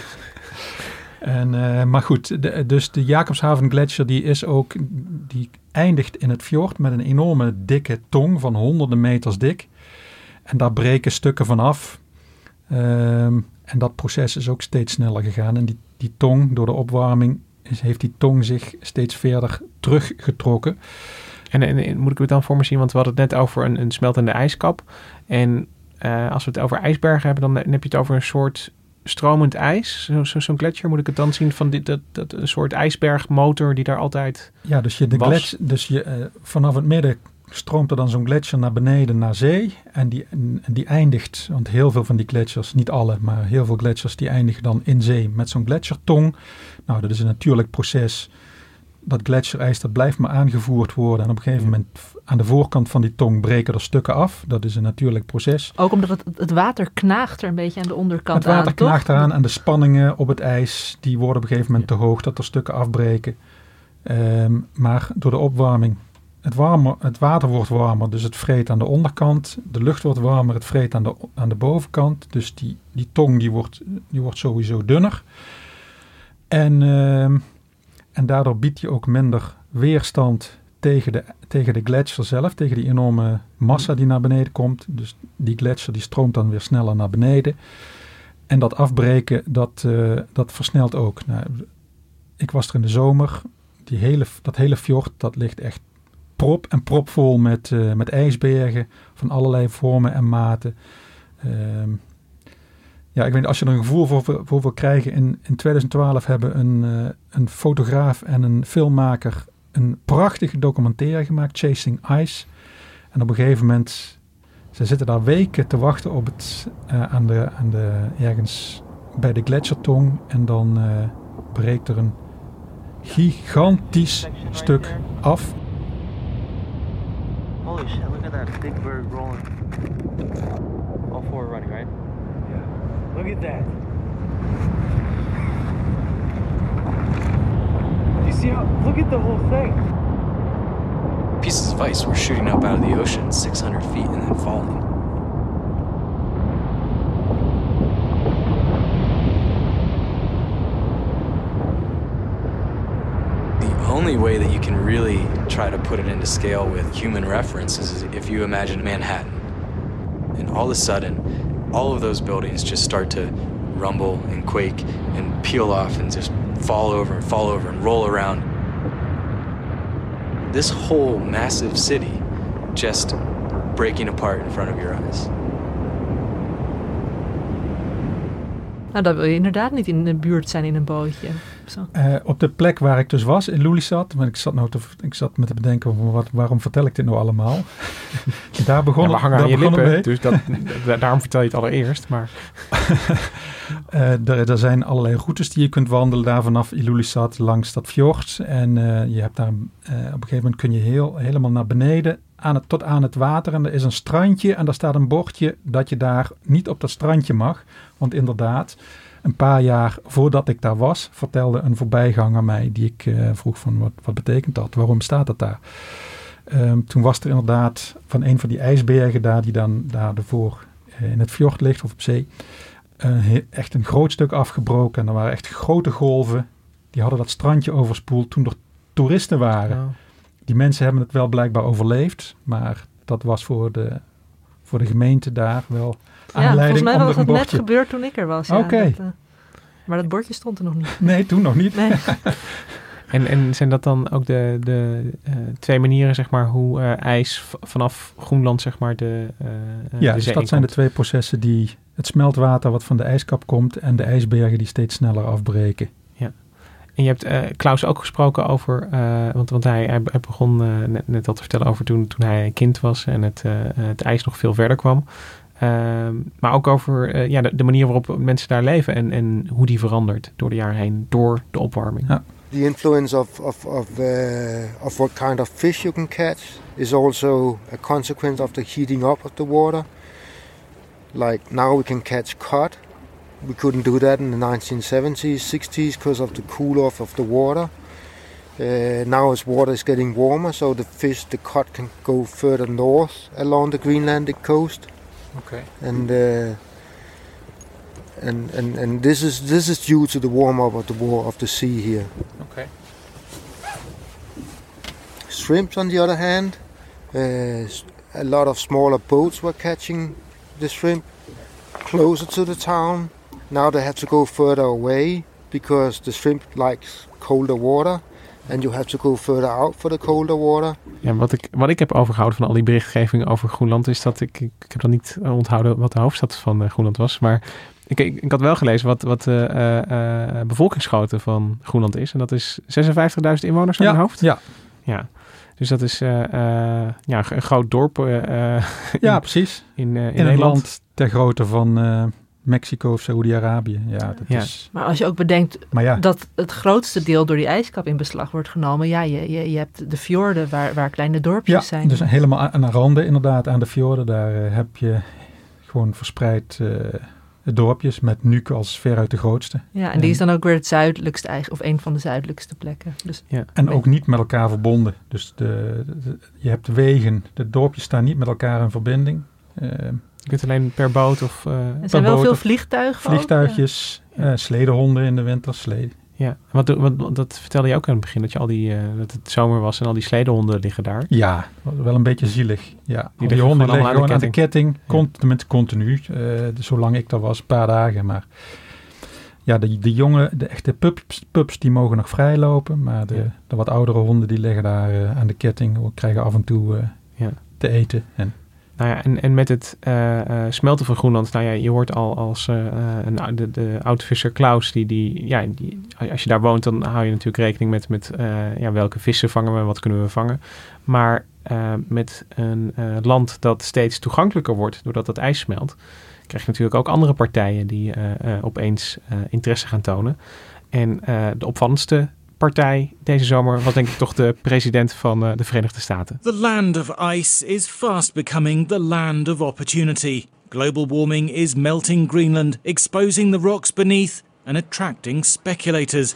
S6: En, uh, maar goed, de, dus de Jacobshaven gletsjer die is ook, die eindigt in het fjord met een enorme dikke tong van honderden meters dik. En daar breken stukken van af. Um, en dat proces is ook steeds sneller gegaan. En die, die tong, door de opwarming, is, heeft die tong zich steeds verder teruggetrokken.
S3: En, en, en moet ik het dan voor me zien, want we hadden het net over een, een smeltende ijskap. En uh, als we het over ijsbergen hebben, dan, dan heb je het over een soort stromend ijs. Zo, zo, zo'n gletsjer, moet ik het dan zien van dit, dat, dat, een soort ijsbergmotor die daar altijd
S6: Ja, dus, je de glets, dus je, uh, vanaf het midden stroomt er dan zo'n gletsjer naar beneden naar zee. En die, en die eindigt, want heel veel van die gletsjers, niet alle, maar heel veel gletsjers die eindigen dan in zee met zo'n gletsjertong. Nou, dat is een natuurlijk proces. Dat gletsjerijs, dat blijft maar aangevoerd worden. En op een gegeven moment aan de voorkant van die tong breken er stukken af. Dat is een natuurlijk proces.
S5: Ook omdat het, het water knaagt er een beetje aan de onderkant aan,
S6: Het water
S5: aan,
S6: knaagt
S5: toch?
S6: eraan en de spanningen op het ijs, die worden op een gegeven moment te hoog dat er stukken afbreken. Um, maar door de opwarming, het, warmer, het water wordt warmer, dus het vreet aan de onderkant. De lucht wordt warmer, het vreet aan de, aan de bovenkant. Dus die, die tong die wordt, die wordt sowieso dunner. En... Um, En daardoor biedt je ook minder weerstand tegen de, tegen de gletsjer zelf, tegen die enorme massa die naar beneden komt. Dus die gletsjer die stroomt dan weer sneller naar beneden. En dat afbreken, dat, uh, dat versnelt ook. Nou, ik was er in de zomer, die hele, dat hele fjord, dat ligt echt prop en propvol met, uh, met ijsbergen van allerlei vormen en maten. Um, ja, ik weet niet, als je er een gevoel voor, voor wil krijgen. In, in twintig twaalf hebben een, uh, een fotograaf en een filmmaker een prachtige documentaire gemaakt, Chasing Ice. En op een gegeven moment, ze zitten daar weken te wachten op het, uh, aan de, aan de, ergens bij de gletsjertong. En dan uh, breekt er een gigantisch stuk af.
S8: Holy shit, look at that big bird rolling. All four are running, right? Yeah. Look at that. You see how, look at the whole thing.
S9: Pieces of ice were shooting up out of the ocean six hundred feet and then falling. The only way that you can really try to put it into scale with human reference is if you imagine Manhattan. And all of a sudden, all of those buildings just start to rumble and quake and peel off and just fall over and fall over and roll around. This whole massive city just breaking apart in front of your eyes.
S5: Nou, dan wil je inderdaad niet in de buurt zijn in een bootje. Zo.
S6: Uh, op de plek waar ik dus was, in Lelystad, want ik zat, nou te, ik zat me te bedenken, wat, waarom vertel ik dit nou allemaal? Daar begon
S3: ja, we hangen
S6: daar
S3: aan je lippen,
S6: mee.
S3: Dus dat, daarom vertel je het allereerst. Maar.
S6: uh, er, er zijn allerlei routes die je kunt wandelen daar vanaf Ilulissat langs dat fjord. En uh, je hebt daar, uh, op een gegeven moment kun je heel, helemaal naar beneden aan het, tot aan het water. En er is een strandje en daar staat een bordje dat je daar niet op dat strandje mag. Want inderdaad, een paar jaar voordat ik daar was, vertelde een voorbijganger mij die ik uh, vroeg van wat, wat betekent dat? Waarom staat dat daar? Um, toen was er inderdaad van een van die ijsbergen daar die dan daar ervoor uh, in het fjord ligt of op zee. Uh, echt een groot stuk afgebroken. En er waren echt grote golven. Die hadden dat strandje overspoeld toen er toeristen waren. Oh. Die mensen hebben het wel blijkbaar overleefd. Maar dat was voor de, voor de gemeente daar wel aanleiding. Ja, volgens
S5: mij
S6: was
S5: het
S6: net
S5: gebeurd toen ik er was. Ja,
S6: Oké. Okay.
S5: Uh, maar dat bordje stond er nog niet.
S6: Nee, toen nog niet. Nee.
S3: En, en zijn dat dan ook de, de uh, twee manieren, zeg maar, hoe uh, ijs v- vanaf Groenland, zeg maar, de, uh,
S6: ja,
S3: de
S6: dus
S3: zee
S6: dat zijn de
S3: komt?
S6: twee processen die het smeltwater wat van de ijskap komt en de ijsbergen die steeds sneller afbreken.
S3: Ja. En je hebt uh, Klaus ook gesproken over, uh, want, want hij, hij, hij begon uh, net, net al te vertellen over toen, toen hij kind was en het, uh, het ijs nog veel verder kwam. Uh, maar ook over uh, ja, de, de manier waarop mensen daar leven en, en hoe die verandert door de jaren heen, door de opwarming.
S6: Ja.
S7: The influence of of of, uh, of what kind of fish you can catch is also a consequence of the heating up of the water. Like now we can catch cod. We couldn't do that in the nineteen seventies, sixties because of the cool off of the water. Uh, now as water is getting warmer, so the fish, the cod can go further north along the Greenlandic coast.
S6: Okay.
S7: And uh, and and and this is this is due to the warm up of the water of the sea here.
S6: Okay.
S7: Shrimps, on the other hand, uh, a lot of smaller boats were catching the shrimp closer to the town. Now they have to go further away because the shrimp likes colder water. And you have to go further out for the colder water.
S3: Ja, wat ik, wat ik heb overgehouden van al die berichtgeving over Groenland is dat ik, ik, ik heb dan niet onthouden wat de hoofdstad van uh, Groenland was. Maar ik, ik, ik had wel gelezen wat, wat de uh, uh, bevolkingsgrootte van Groenland is. En dat is zesenvijftigduizend inwoners van
S6: ja,
S3: mijn hoofd.
S6: Ja.
S3: Ja. Dus dat is uh, uh, ja, een groot dorp. Uh,
S6: ja,
S3: in,
S6: precies.
S3: In, uh, in,
S6: in
S3: Nederland.
S6: een land ter grootte van uh, Mexico of Saoedi-Arabië. Ja, dat
S3: ja.
S6: is...
S5: Maar als je ook bedenkt
S6: ja.
S5: dat het grootste deel door die ijskap in beslag wordt genomen. Ja, je, je, je hebt de fjorden waar, waar kleine dorpjes
S6: ja,
S5: zijn.
S6: Dus helemaal aan de randen inderdaad, aan de fjorden. Daar uh, heb je gewoon verspreid uh, dorpjes met Nuuk als veruit de grootste.
S5: Ja, en, en die is dan ook weer het zuidelijkste, of een van de zuidelijkste plekken. Dus
S6: ja. En ook niet met elkaar verbonden. Dus de, de, je hebt wegen, de dorpjes staan niet met elkaar in verbinding. Uh,
S3: Je kunt alleen per boot of... Uh,
S5: er zijn wel veel vliegtuigen.
S6: Vliegtuigjes, ook, ja. uh, sledehonden in de winter, sleden.
S3: Ja, wat, wat, dat vertelde je ook aan het begin, dat je al die, uh, dat het zomer was en al die sledehonden liggen daar.
S6: Ja, wel een beetje zielig. Ja,
S3: die,
S6: die honden liggen gewoon aan de
S3: ketting,
S6: ketting cont- ja. Tenminste continu, uh, zolang ik daar was, een paar dagen. Maar ja, de, de jonge, de echte pups, pups, die mogen nog vrijlopen, maar de, ja. de wat oudere honden, die liggen daar uh, aan de ketting, krijgen af en toe uh, ja. te eten en
S3: Nou ja, en, en met het uh, uh, smelten van Groenland, nou ja, je hoort al als uh, een, de, de oud-visser Klaus, die, die, ja, die, als je daar woont, dan hou je natuurlijk rekening met, met uh, ja, welke vissen vangen we, wat kunnen we vangen. Maar uh, met een uh, land dat steeds toegankelijker wordt, doordat dat ijs smelt, krijg je natuurlijk ook andere partijen die uh, uh, opeens uh, interesse gaan tonen. En uh, de opvallendste partij deze zomer was denk ik toch de president van uh, de Verenigde Staten.
S10: The land of ice is fast becoming the land of opportunity. Global warming is melting Greenland, exposing the rocks beneath and attracting speculators.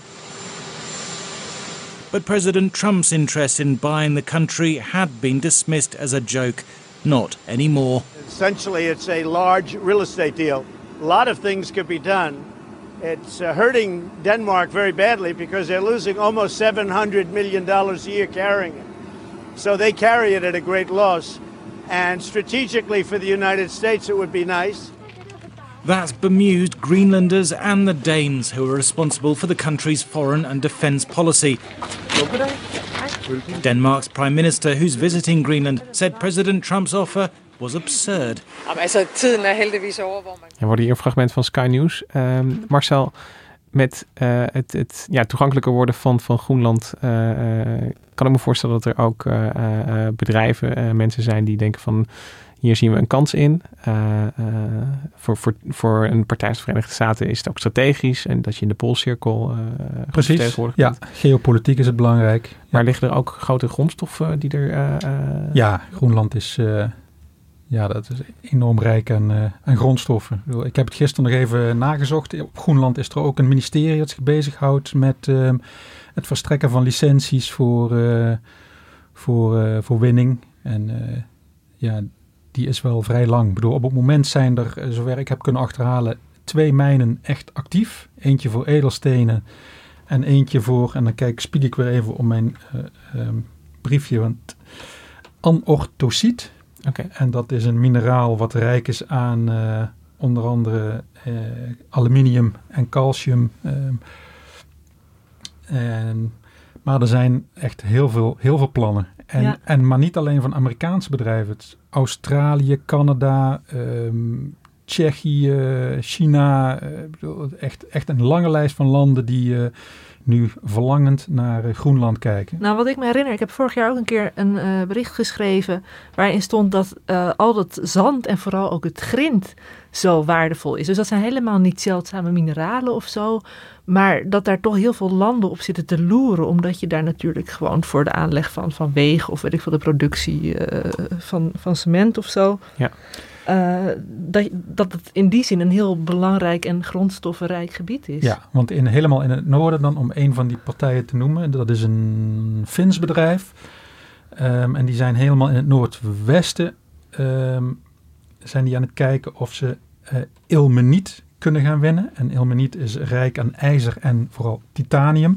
S10: But President Trump's interest in buying the country had been dismissed as a joke. Not anymore.
S11: Essentially, it's a large real estate deal. A lot of things could be done. It's uh, hurting Denmark very badly because they're losing almost seven hundred million dollars a year carrying it. So they carry it at a great loss. And strategically for the United States, it would be nice.
S10: That's bemused Greenlanders and the Danes, who are responsible for the country's foreign and defence policy. Denmark's Prime Minister, who's visiting Greenland, said President Trump's offer was absurd.
S12: Altså, tiden er heldigvis over, hvor man...
S3: Er wordt hier een fragment van Sky News. Um, Marcel, met uh, het, het ja, toegankelijker worden van, van Groenland, uh, uh, kan ik me voorstellen dat er ook uh, uh, bedrijven, uh, mensen zijn die denken van, hier zien we een kans in. Uh, uh, voor, voor, voor een partij als de Verenigde Staten is het ook strategisch en dat je in de Poolcirkel uh,
S6: Precies, ja, geopolitiek is het belangrijk.
S3: Maar
S6: ja.
S3: liggen er ook grote grondstoffen die er... Uh, uh...
S6: Ja, Groenland is... Uh, Ja, dat is enorm rijk aan, uh, aan grondstoffen. Ik heb het gisteren nog even nagezocht. Op Groenland is er ook een ministerie dat zich bezighoudt met uh, het verstrekken van licenties voor, uh, voor, uh, voor winning. En uh, ja, die is wel vrij lang. Ik bedoel, op het moment zijn er, zover ik heb kunnen achterhalen, twee mijnen echt actief. Eentje voor edelstenen en eentje voor, en dan kijk, spiek ik weer even op mijn uh, um, briefje, want anorthosiet.
S3: Okay.
S6: En dat is een mineraal wat rijk is aan uh, onder andere uh, aluminium en calcium. Uh, en, maar er zijn echt heel veel, heel veel plannen. En, ja. en maar niet alleen van Amerikaanse bedrijven. Het Australië, Canada, um, Tsjechië, China. Uh, bedoel, echt, echt een lange lijst van landen die... Uh, nu verlangend naar uh, Groenland kijken.
S5: Nou, wat ik me herinner, ik heb vorig jaar ook een keer een uh, bericht geschreven waarin stond dat uh, al dat zand en vooral ook het grind zo waardevol is. Dus dat zijn helemaal niet zeldzame mineralen of zo, maar dat daar toch heel veel landen op zitten te loeren, omdat je daar natuurlijk gewoon voor de aanleg van, van wegen of weet ik veel, de productie uh, van, van cement of zo...
S3: Ja.
S5: Uh, dat, dat het in die zin een heel belangrijk en grondstoffenrijk gebied is.
S6: Ja, want in, helemaal in het noorden dan, om een van die partijen te noemen, dat is een Fins bedrijf. Um, en die zijn helemaal in het noordwesten, um, zijn die aan het kijken of ze uh, ilmeniet kunnen gaan winnen. En ilmeniet is rijk aan ijzer en vooral titanium.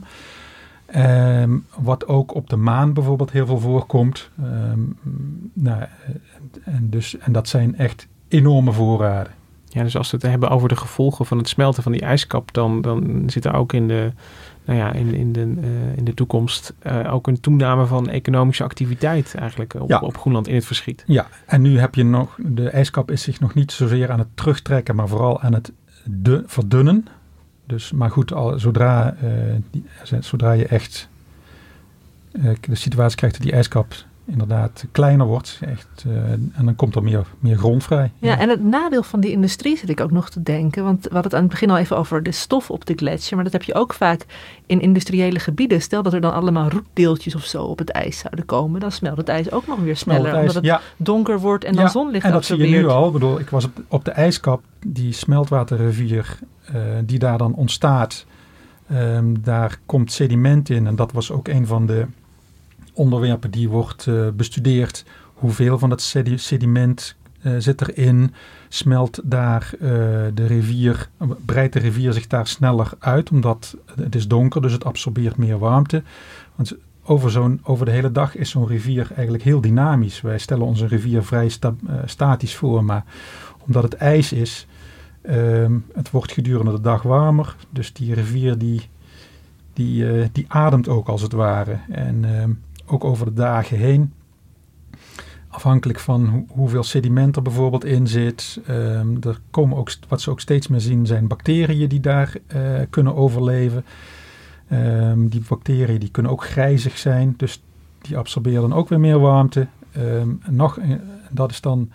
S6: Um, wat ook op de maan bijvoorbeeld heel veel voorkomt. Um, nou, en, dus, en dat zijn echt enorme voorraden.
S3: Ja, dus als we het hebben over de gevolgen van het smelten van die ijskap, dan, dan zit er ook in de, nou ja, in, in de, uh, in de toekomst uh, ook een toename van economische activiteit eigenlijk op, ja. op Groenland in het verschiet.
S6: Ja, en nu heb je nog, de ijskap is zich nog niet zozeer aan het terugtrekken, maar vooral aan het de, verdunnen. Dus, maar goed, al, zodra, uh, die, zodra je echt uh, de situatie krijgt dat die ijskap inderdaad kleiner wordt, echt, uh, en dan komt er meer, meer grond vrij.
S5: Ja, ja, en het nadeel van die industrie zit ik ook nog te denken, want we hadden het aan het begin al even over de stof op de gletsjer, maar dat heb je ook vaak in industriële gebieden. Stel dat er dan allemaal roetdeeltjes of zo op het ijs zouden komen, dan smelt het ijs ook nog weer sneller, ijs, omdat het ja. donker wordt en dan
S6: ja,
S5: zonlicht
S6: en dat
S5: absorbeert.
S6: zie je nu al. Ik bedoel, ik was op, op de ijskap, die smeltwaterrivier, uh, die daar dan ontstaat. Um, daar komt sediment in en dat was ook een van de onderwerpen die wordt uh, bestudeerd. Hoeveel van dat sediment uh, zit erin? Smelt daar uh, de rivier, breidt de rivier zich daar sneller uit, omdat het is donker, dus het absorbeert meer warmte. Want over, zo'n, over de hele dag is zo'n rivier eigenlijk heel dynamisch. Wij stellen onze rivier vrij sta, uh, statisch voor, maar omdat het ijs is, um, het wordt gedurende de dag warmer. Dus die rivier die, die, uh, die ademt ook als het ware. En um, ook over de dagen heen. afhankelijk van ho- hoeveel sediment er bijvoorbeeld in zit. Um, er komen ook, wat ze ook steeds meer zien, zijn bacteriën die daar uh, kunnen overleven. Um, die bacteriën die kunnen ook grijzig zijn, dus die absorberen dan ook weer meer warmte. Um, nog, uh, dat is dan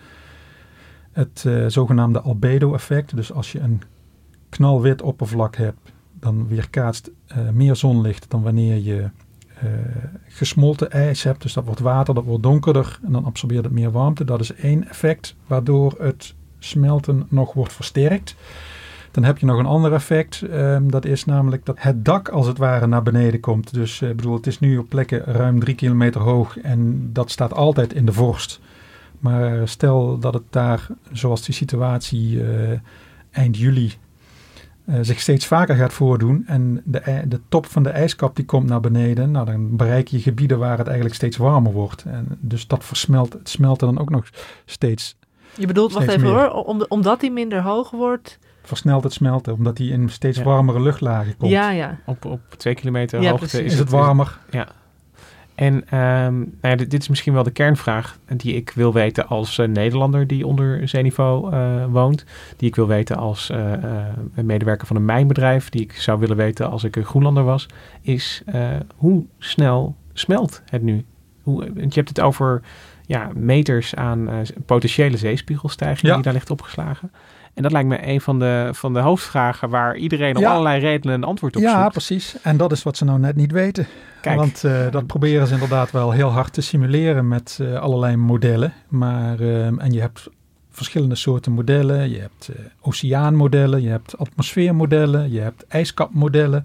S6: het uh, zogenaamde albedo-effect. Dus als je een knalwit oppervlak hebt, dan weerkaatst uh, meer zonlicht dan wanneer je uh, gesmolten ijs hebt. Dus dat wordt water, dat wordt donkerder en dan absorbeert het meer warmte. Dat is één effect waardoor het smelten nog wordt versterkt. Dan heb je nog een ander effect. Um, dat is namelijk dat het dak als het ware naar beneden komt. Dus uh, bedoel, het is nu op plekken ruim drie kilometer hoog en dat staat altijd in de vorst. Maar stel dat het daar, zoals die situatie uh, eind juli uh, zich steeds vaker gaat voordoen en de, de top van de ijskap die komt naar beneden, nou, dan bereik je gebieden waar het eigenlijk steeds warmer wordt. En dus dat versmelt, het smelt dan ook nog steeds.
S5: Je bedoelt, wacht even
S6: meer.
S5: hoor, om, omdat die minder hoog wordt,
S6: versnelt het smelten, omdat hij in steeds ja. warmere luchtlagen komt.
S5: Ja, ja.
S3: Op, op twee kilometer
S5: ja,
S3: hoogte
S5: precies.
S3: is,
S6: is het warmer.
S3: Ja. En um, nou ja, dit, dit is misschien wel de kernvraag die ik wil weten als uh, Nederlander die onder zeeniveau uh, woont. Die ik wil weten als uh, uh, een medewerker van een mijnbedrijf. Die ik zou willen weten als ik een Groenlander was. Is uh, hoe snel smelt het nu? Hoe, want je hebt het over ja, meters aan uh, potentiële zeespiegelstijging ja. die daar ligt opgeslagen. En dat lijkt me een van de, van de hoofdvragen waar iedereen om ja. allerlei redenen een antwoord op zoekt.
S6: Ja, precies. En dat is wat ze nou net niet weten.
S3: Kijk.
S6: Want uh, dat proberen ze inderdaad wel heel hard te simuleren met uh, allerlei modellen. Maar, uh, en je hebt verschillende soorten modellen. Je hebt uh, oceaanmodellen, je hebt atmosfeermodellen, je hebt ijskapmodellen.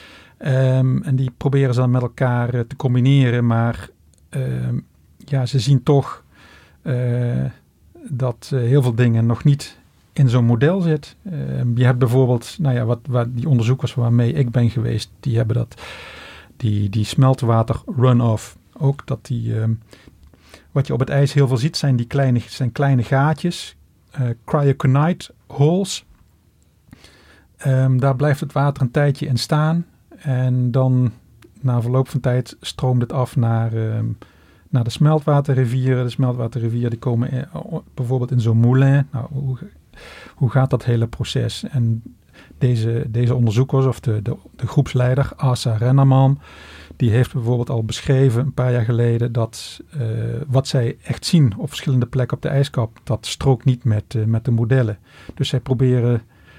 S6: Um, en die proberen ze dan met elkaar uh, te combineren. Maar uh, ja, ze zien toch uh, dat uh, heel veel dingen nog niet in zo'n model zit. Uh, je hebt bijvoorbeeld, nou ja, wat, wat die onderzoekers waarmee ik ben geweest, die hebben dat, die, die smeltwater runoff, ook dat die, um, wat je op het ijs heel veel ziet, zijn die kleine, zijn kleine gaatjes, uh, cryoconite holes. Um, daar blijft het water een tijdje in staan en dan na verloop van tijd stroomt het af naar, um, naar de smeltwaterrivieren. De smeltwaterrivieren die komen in, bijvoorbeeld in zo'n moulin. Nou, hoe, Hoe gaat dat hele proces? En deze, deze onderzoekers, of de, de, de groepsleider, Asa Rennerman, die heeft bijvoorbeeld al beschreven een paar jaar geleden dat uh, wat zij echt zien op verschillende plekken op de ijskap, dat strookt niet met, uh, met de modellen. Dus zij proberen,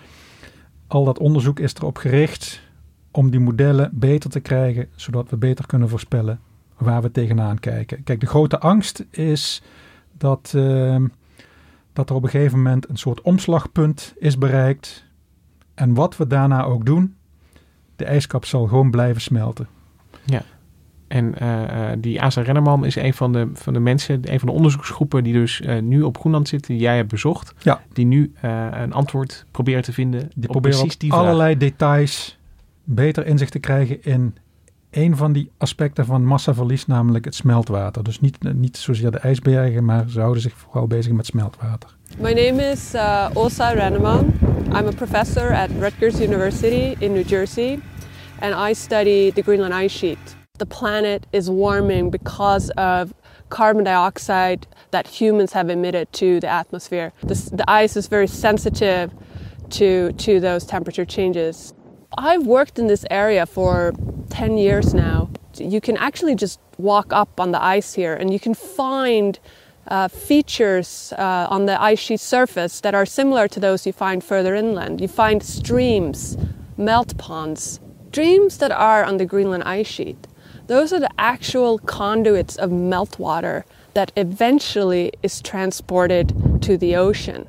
S6: al dat onderzoek is erop gericht om die modellen beter te krijgen, zodat we beter kunnen voorspellen waar we tegenaan kijken. Kijk, de grote angst is dat Uh, dat er op een gegeven moment een soort omslagpunt is bereikt. En wat we daarna ook doen, de ijskap zal gewoon blijven smelten.
S3: Ja, en uh, die Asa Rennerman is een van de, van de mensen, een van de onderzoeksgroepen die dus uh, nu op Groenland zitten, die jij hebt bezocht.
S6: Ja.
S3: Die nu uh, een antwoord proberen te vinden
S6: die
S3: op
S6: proberen
S3: precies die
S6: allerlei
S3: vraag.
S6: details beter inzicht te krijgen in een van die aspecten van massaverlies, namelijk het smeltwater. Dus niet, niet zozeer de ijsbergen, maar ze houden zich vooral bezig met smeltwater.
S13: My name is uh, Åsa Renneman. I'm a professor at Rutgers University in New Jersey, and I study the Greenland ice sheet. The planet is warming because of carbon dioxide that humans have emitted to the atmosphere. The, the ice is very sensitive to, to those temperature changes. I've worked in this area for ten years now. You can actually just walk up on the ice here and you can find uh, features uh, on the ice sheet surface that are similar to those you find further inland. You find streams, melt ponds. Streams that are on the Greenland ice sheet, those are the actual conduits of meltwater that eventually is transported to the ocean.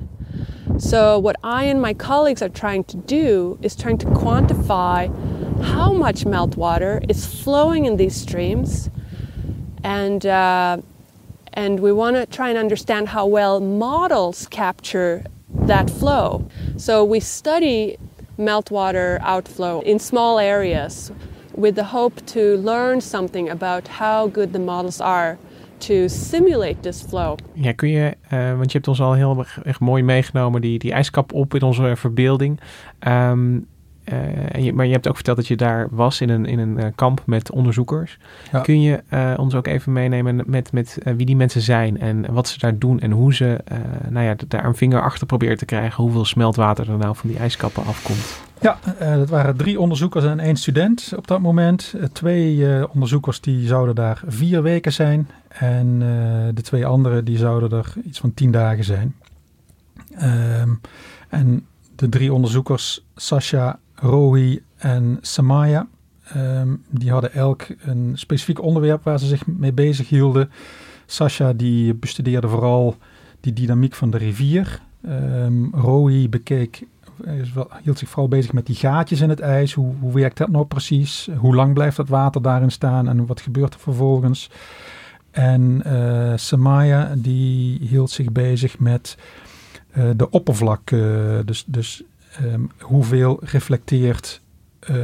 S13: So what I and my colleagues are trying to do is trying to quantify how much meltwater is flowing in these streams, and uh, and we want to try and understand how well models capture that flow. So we study meltwater outflow in small areas with the hope to learn something about how good the models are to simulate this flow.
S3: Ja, kun je, uh, want je hebt ons al heel erg mooi meegenomen, die, die ijskap op in onze verbeelding. Um, uh, en je, maar je hebt ook verteld dat je daar was in een, in een uh, kamp met onderzoekers.
S6: Ja.
S3: Kun je uh, ons ook even meenemen met, met uh, wie die mensen zijn en wat ze daar doen en hoe ze uh, nou ja, daar een vinger achter proberen te krijgen hoeveel smeltwater er nou van die ijskappen afkomt?
S6: Ja, uh, dat waren drie onderzoekers en één student op dat moment. Uh, twee uh, onderzoekers die zouden daar vier weken zijn en uh, de twee anderen die zouden er iets van tien dagen zijn. Um, en de drie onderzoekers, Sasha, Rohi en Samaya, um, die hadden elk een specifiek onderwerp waar ze zich mee bezig hielden. Sasha die bestudeerde vooral die dynamiek van de rivier. Um, Rohi bekeek, hield zich vooral bezig met die gaatjes in het ijs. Hoe, hoe werkt dat nou precies? Hoe lang blijft dat water daarin staan en wat gebeurt er vervolgens? En uh, Samaya die hield zich bezig met uh, de oppervlak. Uh, dus dus um, hoeveel reflecteert uh,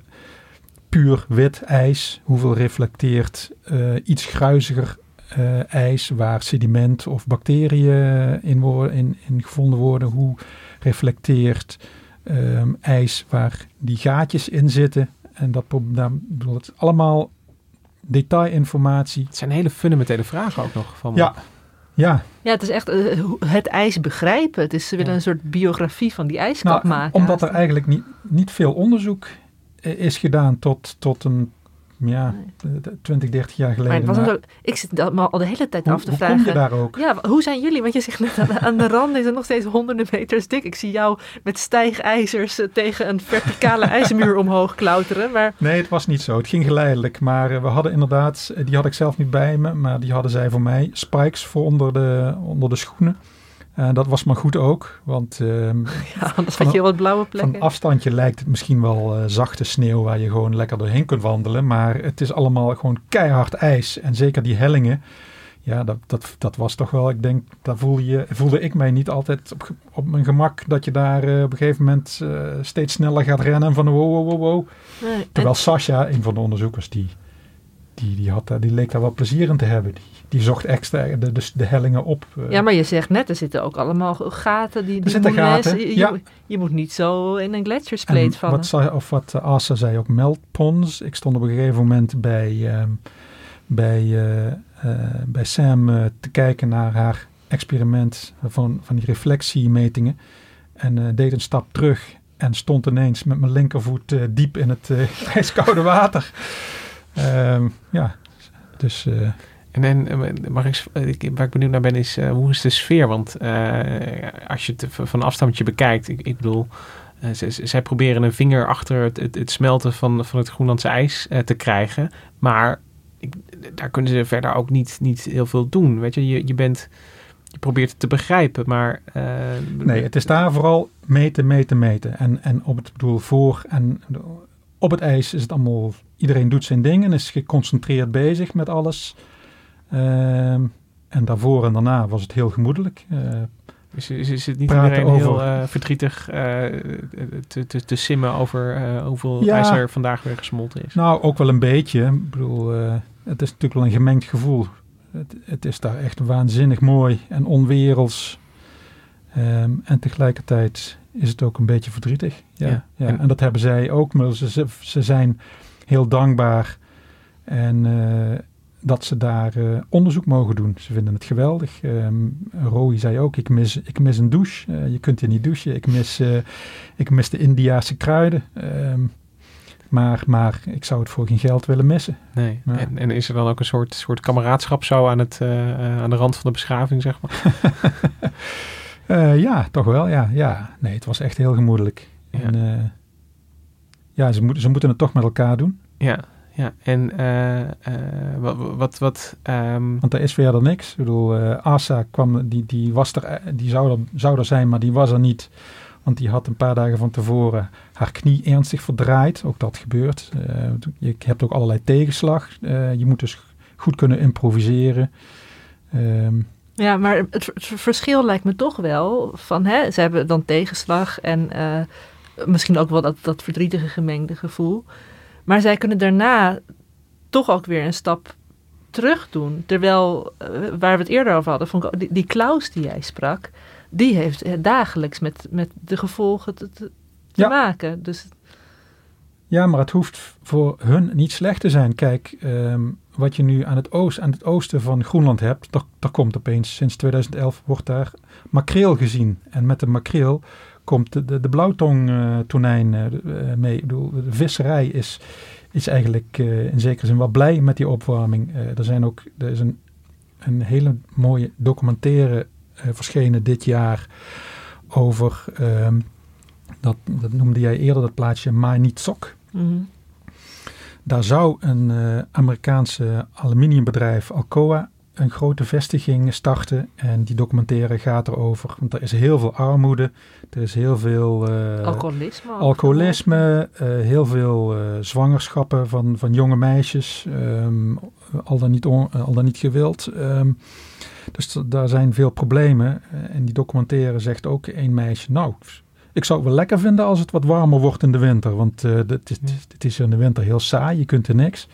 S6: puur wit ijs? Hoeveel reflecteert uh, iets gruiziger uh, ijs waar sediment of bacteriën in, worden, in, in gevonden worden? Hoe reflecteert um, ijs waar die gaatjes in zitten? En dat, dat bedoel, het allemaal detailinformatie.
S3: Het zijn hele fundamentele vragen ook nog. Van
S6: ja, ja.
S5: Ja, het is echt uh, het ijs begrijpen. Het is, ze willen ja. een soort biografie van die ijskap
S6: nou,
S5: maken.
S6: Omdat er eigenlijk niet, niet veel onderzoek is gedaan tot, tot een ja, nee. twintig, dertig jaar geleden.
S5: Maar maar, ik zit dat me al de hele tijd
S6: hoe,
S5: af te
S6: hoe
S5: vragen.
S6: Hoe kom je daar ook?
S5: Ja, hoe zijn jullie? Want je zegt net aan, aan de rand is het nog steeds honderden meters dik. Ik zie jou met stijgijzers tegen een verticale ijzermuur omhoog klauteren. Maar...
S6: Nee, het was niet zo. Het ging geleidelijk. Maar uh, we hadden inderdaad, die had ik zelf niet bij me, maar die hadden zij voor mij. Spikes voor onder de, onder de schoenen. Uh, dat was maar goed ook, want uh,
S5: ja, anders had je wat blauwe plekken.
S6: Van afstandje lijkt het misschien wel uh, zachte sneeuw waar je gewoon lekker doorheen kunt wandelen, maar het is allemaal gewoon keihard ijs en zeker die hellingen, ja, dat, dat, dat was toch wel, ik denk, daar voelde, je, voelde ik mij niet altijd op, op mijn gemak dat je daar uh, op een gegeven moment uh, steeds sneller gaat rennen van wow, wow, wow, wow. Nee, Terwijl en... Sasha, een van de onderzoekers, die, die, die, had, die leek daar wel plezier in te hebben. Die, Die zocht extra de, de, de hellingen op. Uh.
S5: Ja, maar je zegt net, er zitten ook allemaal gaten. Die, die
S6: er zitten gaten,
S5: je,
S6: ja.
S5: je, je moet niet zo in een gletsjerspleet vallen.
S6: Wat, zei, of wat uh, Asa zei ook, meltponds. Ik stond op een gegeven moment bij, um, bij, uh, uh, bij Sam uh, te kijken naar haar experiment van, van die reflectiemetingen. En uh, deed een stap terug en stond ineens met mijn linkervoet uh, diep in het uh, ijskoude water. Um, ja, dus... Uh,
S3: En, en mag ik, waar ik benieuwd naar ben is, uh, hoe is de sfeer? Want uh, als je het van afstandje bekijkt, ik, ik bedoel, uh, z- z- zij proberen een vinger achter het, het, het smelten van, van het Groenlandse ijs uh, te krijgen. Maar ik, daar kunnen ze verder ook niet, niet heel veel doen. Weet je, je, je bent, je probeert het te begrijpen, maar... Uh,
S6: nee, het is daar vooral meten, meten, meten. En, en op het bedoel voor en op het ijs is het allemaal, iedereen doet zijn ding en is geconcentreerd bezig met alles. Uh, en daarvoor en daarna was het heel gemoedelijk. Uh,
S3: is, is, is het niet iedereen over... heel uh, verdrietig uh, te, te, te simmen over uh, hoeveel ja, ijs er vandaag weer gesmolten is?
S6: Nou, ook wel een beetje. Ik bedoel, uh, het is natuurlijk wel een gemengd gevoel. Het, het is daar echt waanzinnig mooi en onwerelds. Um, en tegelijkertijd is het ook een beetje verdrietig. Ja, ja. Ja. En, en dat hebben zij ook. Maar ze, ze, ze zijn heel dankbaar. En... Uh, dat ze daar uh, onderzoek mogen doen. Ze vinden het geweldig. Um, Rohi zei ook, ik mis, ik mis een douche. Uh, je kunt hier niet douchen. Ik mis, uh, ik mis de Indiase kruiden. Um, maar, maar ik zou het voor geen geld willen missen.
S3: Nee. Ja. En, en is er dan ook een soort, soort kameraadschap zo aan, het, uh, aan de rand van de beschaving, zeg maar?
S6: uh, ja, toch wel. Ja, ja. Nee, het was echt heel gemoedelijk. Ja, en, uh, ja ze, moet, ze moeten het toch met elkaar doen.
S3: Ja. Ja, en uh, uh, wat... wat, wat um...
S6: Want er is verder niks. Ik bedoel, uh, Asa kwam, die, die, was er, die zou, er, zou er zijn, maar die was er niet. Want die had een paar dagen van tevoren haar knie ernstig verdraaid. Ook dat gebeurt. Uh, je hebt ook allerlei tegenslag. Uh, je moet dus goed kunnen improviseren. Um,
S5: ja, maar het, het verschil lijkt me toch wel van... Hè, ze hebben dan tegenslag en uh, misschien ook wel dat, dat verdrietige gemengde gevoel... Maar zij kunnen daarna toch ook weer een stap terug doen. Terwijl, uh, waar we het eerder over hadden, vond ik, die, die Klaus die jij sprak, die heeft dagelijks met, met de gevolgen te, te ja. maken. Dus
S6: Ja, maar het hoeft voor hun niet slecht te zijn. Kijk, um, wat je nu aan het, oost, aan het oosten van Groenland hebt, daar, daar komt opeens sinds tweeduizend elf wordt daar makreel gezien. En met de makreel komt de, de, de blauwtongtonijn uh, uh, mee. Ik bedoel, de visserij is, is eigenlijk uh, in zekere zin wel blij met die opwarming. Uh, er, zijn ook, er is een, een hele mooie documentaire uh, verschenen dit jaar over, um, dat, dat noemde jij eerder, dat plaatsje Maanitsok. Mm-hmm. Daar zou een uh, Amerikaanse aluminiumbedrijf, Alcoa, een grote vestiging starten. En die documentaire gaat erover. Want er is heel veel armoede. Er is heel veel uh,
S5: alcoholisme.
S6: alcoholisme uh, heel veel uh, zwangerschappen van, van jonge meisjes. Um, al, dan niet on, al dan niet gewild. Um, dus t- daar zijn veel problemen. Uh, en die documentaire zegt ook één meisje, nou, ik zou het wel lekker vinden als het wat warmer wordt in de winter. Want uh, het, is, het is in de winter heel saai. Je kunt er niks.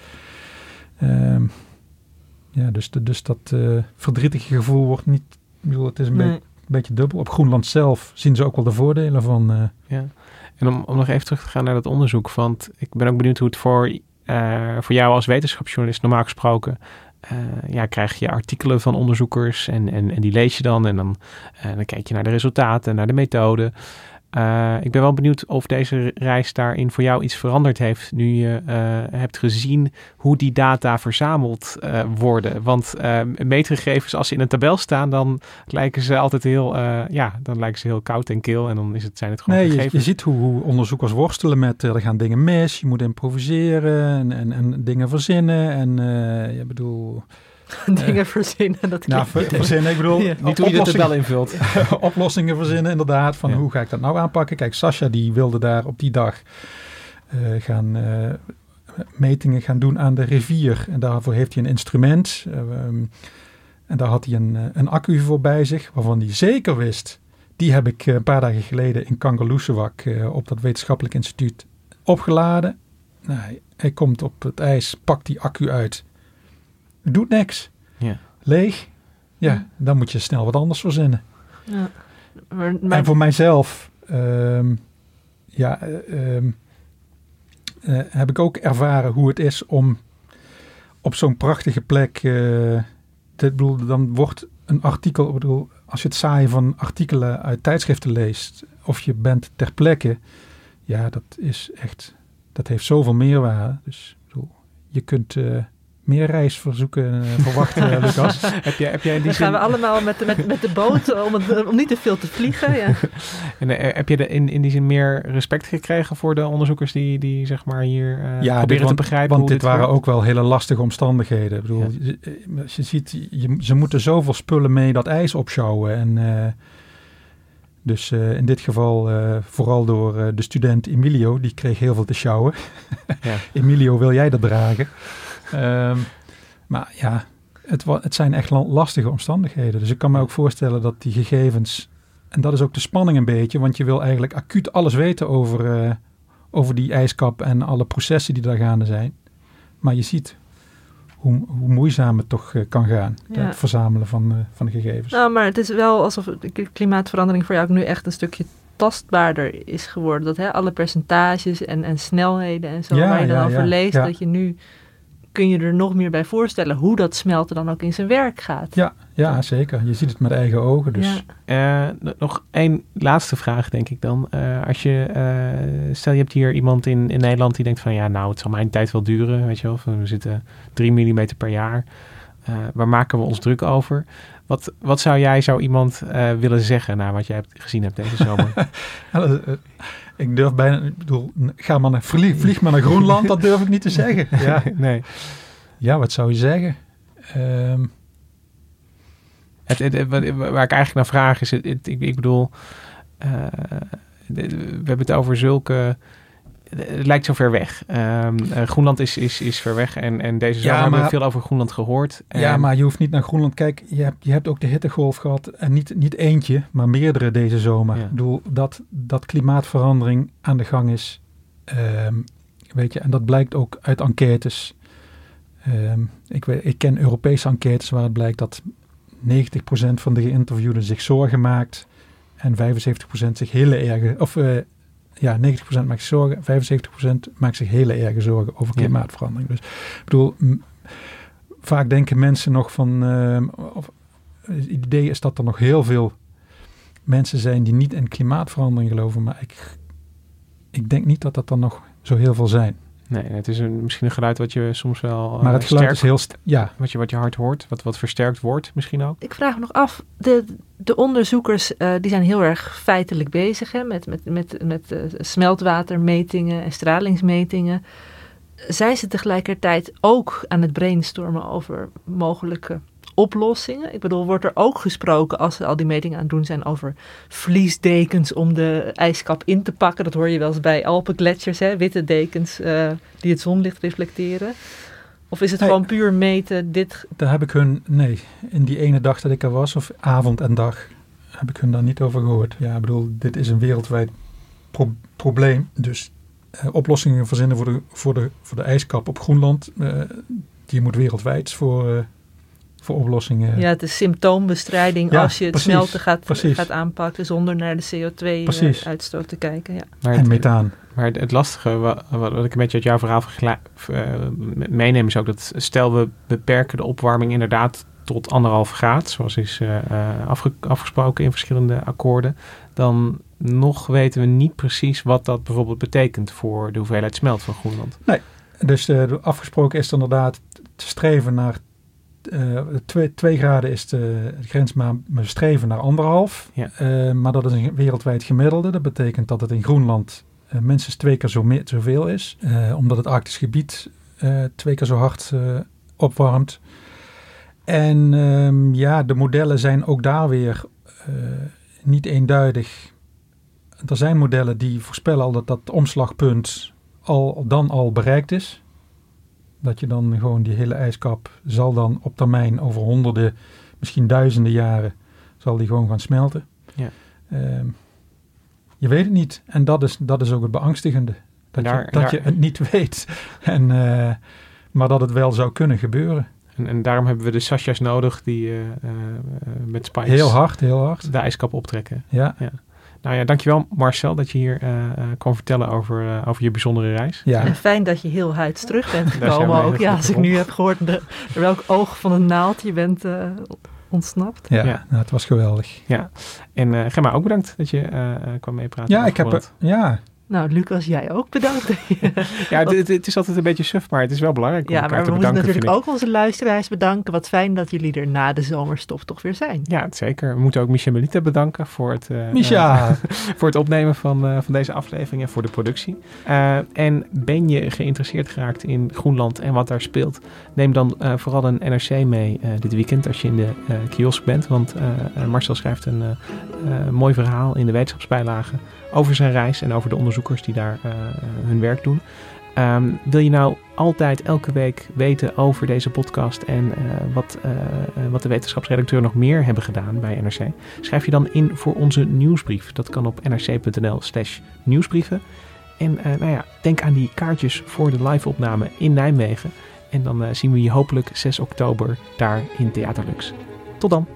S6: Um, Ja, dus, de, dus dat uh, verdrietige gevoel wordt niet... Ik bedoel, het is een, nee. be- een beetje dubbel. Op Groenland zelf zien ze ook wel de voordelen van... Uh,
S3: ja. En om, om nog even terug te gaan naar dat onderzoek. Want ik ben ook benieuwd hoe het voor, uh, voor jou als wetenschapsjournalist normaal gesproken... Uh, ja, krijg je artikelen van onderzoekers en, en, en die lees je dan. En dan, uh, dan kijk je naar de resultaten, naar de methode. Uh, ik ben wel benieuwd of deze reis daarin voor jou iets veranderd heeft. Nu je uh, hebt gezien hoe die data verzameld uh, worden. Want uh, meetgegevens, als ze in een tabel staan, dan lijken ze altijd heel, uh, ja, dan lijken ze heel koud en kil. En dan is het, zijn het gewoon
S6: nee,
S3: gegevens.
S6: Je, je ziet hoe, hoe onderzoekers worstelen met, uh, er gaan dingen mis. Je moet improviseren en, en, en dingen verzinnen. En uh, je bedoel...
S5: Dingen uh, verzinnen, dat
S6: nou, ver, verzinnen, ik bedoel...
S3: Ja, niet hoe je de tabel invult.
S6: Oplossingen verzinnen, inderdaad, van
S3: ja.
S6: hoe ga ik dat nou aanpakken. Kijk, Sascha die wilde daar op die dag uh, gaan uh, metingen gaan doen aan de rivier. En daarvoor heeft hij een instrument. Uh, um, en daar had hij een, een accu voor bij zich, waarvan hij zeker wist... Die heb ik uh, een paar dagen geleden in Kangerlussuaq uh, op dat wetenschappelijk instituut opgeladen. Nou, hij, hij komt op het ijs, pakt die accu uit... Doet niks.
S3: Ja.
S6: Leeg. Ja, ja, dan moet je snel wat anders verzinnen.
S5: Ja. Maar, maar...
S6: En voor mijzelf um, ja, um, uh, heb ik ook ervaren hoe het is om op zo'n prachtige plek... Uh, te, bedoel, dan wordt een artikel... Bedoel, als je het saaien van artikelen uit tijdschriften leest... of je bent ter plekke... Ja, dat is echt... Dat heeft zoveel meerwaarde. Dus bedoel, je kunt... Uh, meer reisverzoeken uh, verwachten, uh, Lucas.
S3: heb jij, heb jij in die
S5: Dan
S3: zin...
S5: gaan we allemaal met de, met, met de boot om, het, om niet te veel te vliegen. Ja.
S3: En uh, heb je de, in, in die zin meer respect gekregen voor de onderzoekers die, die zeg maar hier uh,
S6: ja,
S3: proberen
S6: dit, want,
S3: te begrijpen?
S6: Want
S3: hoe
S6: dit
S3: dit
S6: waren
S3: werkt?
S6: ook wel hele lastige omstandigheden. Ik bedoel, ja. je, als je ziet, je, ze moeten zoveel spullen mee dat ijs opsjouwen. En uh, dus uh, in dit geval uh, vooral door uh, de student Emilio, die kreeg heel veel te sjouwen. Ja. Emilio, wil jij dat dragen? Um, maar ja, het, het zijn echt lastige omstandigheden. Dus ik kan me ook voorstellen dat die gegevens... En dat is ook de spanning een beetje. Want je wil eigenlijk acuut alles weten over, uh, over die ijskap... en alle processen die daar gaande zijn. Maar je ziet hoe, hoe moeizaam het toch uh, kan gaan. Ja. Het verzamelen van, uh, van de gegevens.
S5: Nou, maar het is wel alsof de klimaatverandering voor jou ook nu echt een stukje... tastbaarder is geworden. Dat hè, alle percentages en, en snelheden en zo...
S6: Ja,
S5: waar je dan
S6: ja,
S5: over
S6: ja,
S5: leest,
S6: ja.
S5: dat je nu... kun je er nog meer bij voorstellen hoe dat smelten dan ook in zijn werk gaat.
S6: Ja, ja zeker. Je ziet het met eigen ogen. Dus.
S3: Ja. Uh, nog één laatste vraag, denk ik dan. Uh, als je, uh, stel je hebt hier iemand in, in Nederland die denkt van... ja, nou, het zal mijn tijd wel duren, weet je wel. We zitten drie millimeter per jaar. Uh, waar maken we ons druk over? Wat, wat zou jij, zou iemand uh, willen zeggen... na wat jij hebt, gezien hebt deze zomer?
S6: Ik durf bijna, ik bedoel, ga maar naar, vlieg, vlieg maar naar Groenland, dat durf ik niet te zeggen. Ja,
S3: nee.
S6: Ja, wat zou je zeggen? Um.
S3: Het, het, het, waar ik eigenlijk naar vraag is, het, het, ik, ik bedoel, uh, we hebben het over zulke, het lijkt zo ver weg. Um, uh, Groenland is, is, is ver weg en, en deze zomer ja, hebben we veel over Groenland gehoord. En...
S6: Ja, maar je hoeft niet naar Groenland. Kijk, je hebt, je hebt ook de hittegolf gehad en niet, niet eentje, maar meerdere deze zomer. Ja. Ik bedoel, dat, dat klimaatverandering aan de gang is, um, weet je, en dat blijkt ook uit enquêtes. Um, ik, weet, ik ken Europese enquêtes waar het blijkt dat negentig procent van de geïnterviewden zich zorgen maakt en vijfenzeventig procent zich hele erge, of uh, ja, negentig procent maakt zich zorgen, vijfenzeventig procent maakt zich hele erge zorgen over klimaatverandering. Ja. Dus ik bedoel, m- vaak denken mensen nog van, uh, of, het idee is dat er nog heel veel mensen zijn die niet in klimaatverandering geloven, maar ik, ik denk niet dat dat er nog zo heel veel zijn.
S3: Nee, het is een, misschien een geluid wat je soms wel uh,
S6: maar het geluid
S3: sterk,
S6: is heel st- ja.
S3: wat je wat je hard hoort, wat wat versterkt wordt misschien ook.
S5: Ik vraag me nog af, de, de onderzoekers uh, die zijn heel erg feitelijk bezig hè, met, met, met, met uh, smeltwatermetingen en stralingsmetingen. Zijn ze tegelijkertijd ook aan het brainstormen over mogelijke oplossingen? Ik bedoel, wordt er ook gesproken als ze al die metingen aan het doen zijn over vliesdekens om de ijskap in te pakken? Dat hoor je wel eens bij Alpengletsjers, hè? Witte dekens uh, die het zonlicht reflecteren. Of is het nee, gewoon puur meten? Dit...
S6: Daar heb ik hun, nee, in die ene dag dat ik er was, of avond en dag, heb ik hun daar niet over gehoord. Ja, ik bedoel, dit is een wereldwijd pro- probleem. Dus uh, oplossingen verzinnen voor de, voor, de, voor de ijskap op Groenland, uh, die moet wereldwijd voor... Uh, voor oplossingen.
S5: Ja, het is symptoombestrijding ja, als je het precies, smelten gaat, gaat aanpakken zonder naar de C O twee uitstoot te kijken. Ja.
S3: Maar
S6: en
S3: het,
S6: methaan.
S3: Maar het, het lastige, wat, wat ik een beetje uit jouw verhaal vergla- uh, meeneem, is ook dat stel we beperken de opwarming inderdaad tot anderhalf graad, zoals is uh, afge- afgesproken in verschillende akkoorden, dan nog weten we niet precies wat dat bijvoorbeeld betekent voor de hoeveelheid smelt van Groenland.
S6: Nee, dus uh, afgesproken is inderdaad te streven naar Uh, twee, twee graden is de, de grens, maar we streven naar anderhalf.
S3: Ja.
S6: Uh, maar dat is een wereldwijd gemiddelde. Dat betekent dat het in Groenland uh, minstens twee keer zo me- zoveel is. Uh, omdat het Arktisch gebied uh, twee keer zo hard uh, opwarmt. En um, ja, de modellen zijn ook daar weer uh, niet eenduidig. Er zijn modellen die voorspellen al dat dat omslagpunt al, dan al bereikt is. Dat je dan gewoon die hele ijskap zal dan op termijn over honderden, misschien duizenden jaren, zal die gewoon gaan smelten.
S3: Ja.
S6: Uh, je weet het niet. En dat is, dat is ook het beangstigende. Dat, daar, je, dat daar, je het niet weet. En, uh, maar dat het wel zou kunnen gebeuren.
S3: En, en daarom hebben we de Sasha's nodig die uh, uh, met spikes
S6: heel hard, heel hard.
S3: de ijskap optrekken.
S6: Ja.
S3: ja. Nou ja, dankjewel Marcel dat je hier uh, uh, kwam vertellen over, uh, over je bijzondere reis.
S5: Ja. En fijn dat je heel huids terug bent gekomen ook. Ja, als ik nu heb gehoord de, door welk oog van een naald je bent uh, ontsnapt.
S6: Ja, ja. Nou, het was geweldig.
S3: Ja. En uh, Gemma, ook bedankt dat je uh, uh, kwam meepraten.
S6: Ja, ik heb het. Ja.
S5: Nou, Lucas, jij ook bedankt.
S3: ja, het, het, het is altijd een beetje suf, maar het is wel belangrijk om
S5: ja,
S3: elkaar
S5: maar
S3: te
S5: we
S3: bedanken.
S5: moeten natuurlijk ook onze luisteraars bedanken. Wat fijn dat jullie er na de zomerstop toch weer zijn.
S3: Ja, zeker. We moeten ook Micha Melita bedanken voor het, uh,
S6: Micha.
S3: uh, voor het opnemen van, uh, van deze aflevering en voor de productie. Uh, en ben je geïnteresseerd geraakt in Groenland en wat daar speelt? Neem dan uh, vooral een N R C mee uh, dit weekend als je in de uh, kiosk bent. Want uh, Marcel schrijft een uh, uh, mooi verhaal in de wetenschapsbijlage over zijn reis en over de onderzoekers die daar uh, hun werk doen. Um, wil je nou altijd elke week weten over deze podcast en uh, wat, uh, wat de wetenschapsredacteuren nog meer hebben gedaan bij N R C? Schrijf je dan in voor onze nieuwsbrief. Dat kan op nrc.nl slash nieuwsbrieven. En uh, nou ja, denk aan die kaartjes voor de live-opname in Nijmegen. En dan uh, zien we je hopelijk zes oktober daar in Theater Lux. Tot dan!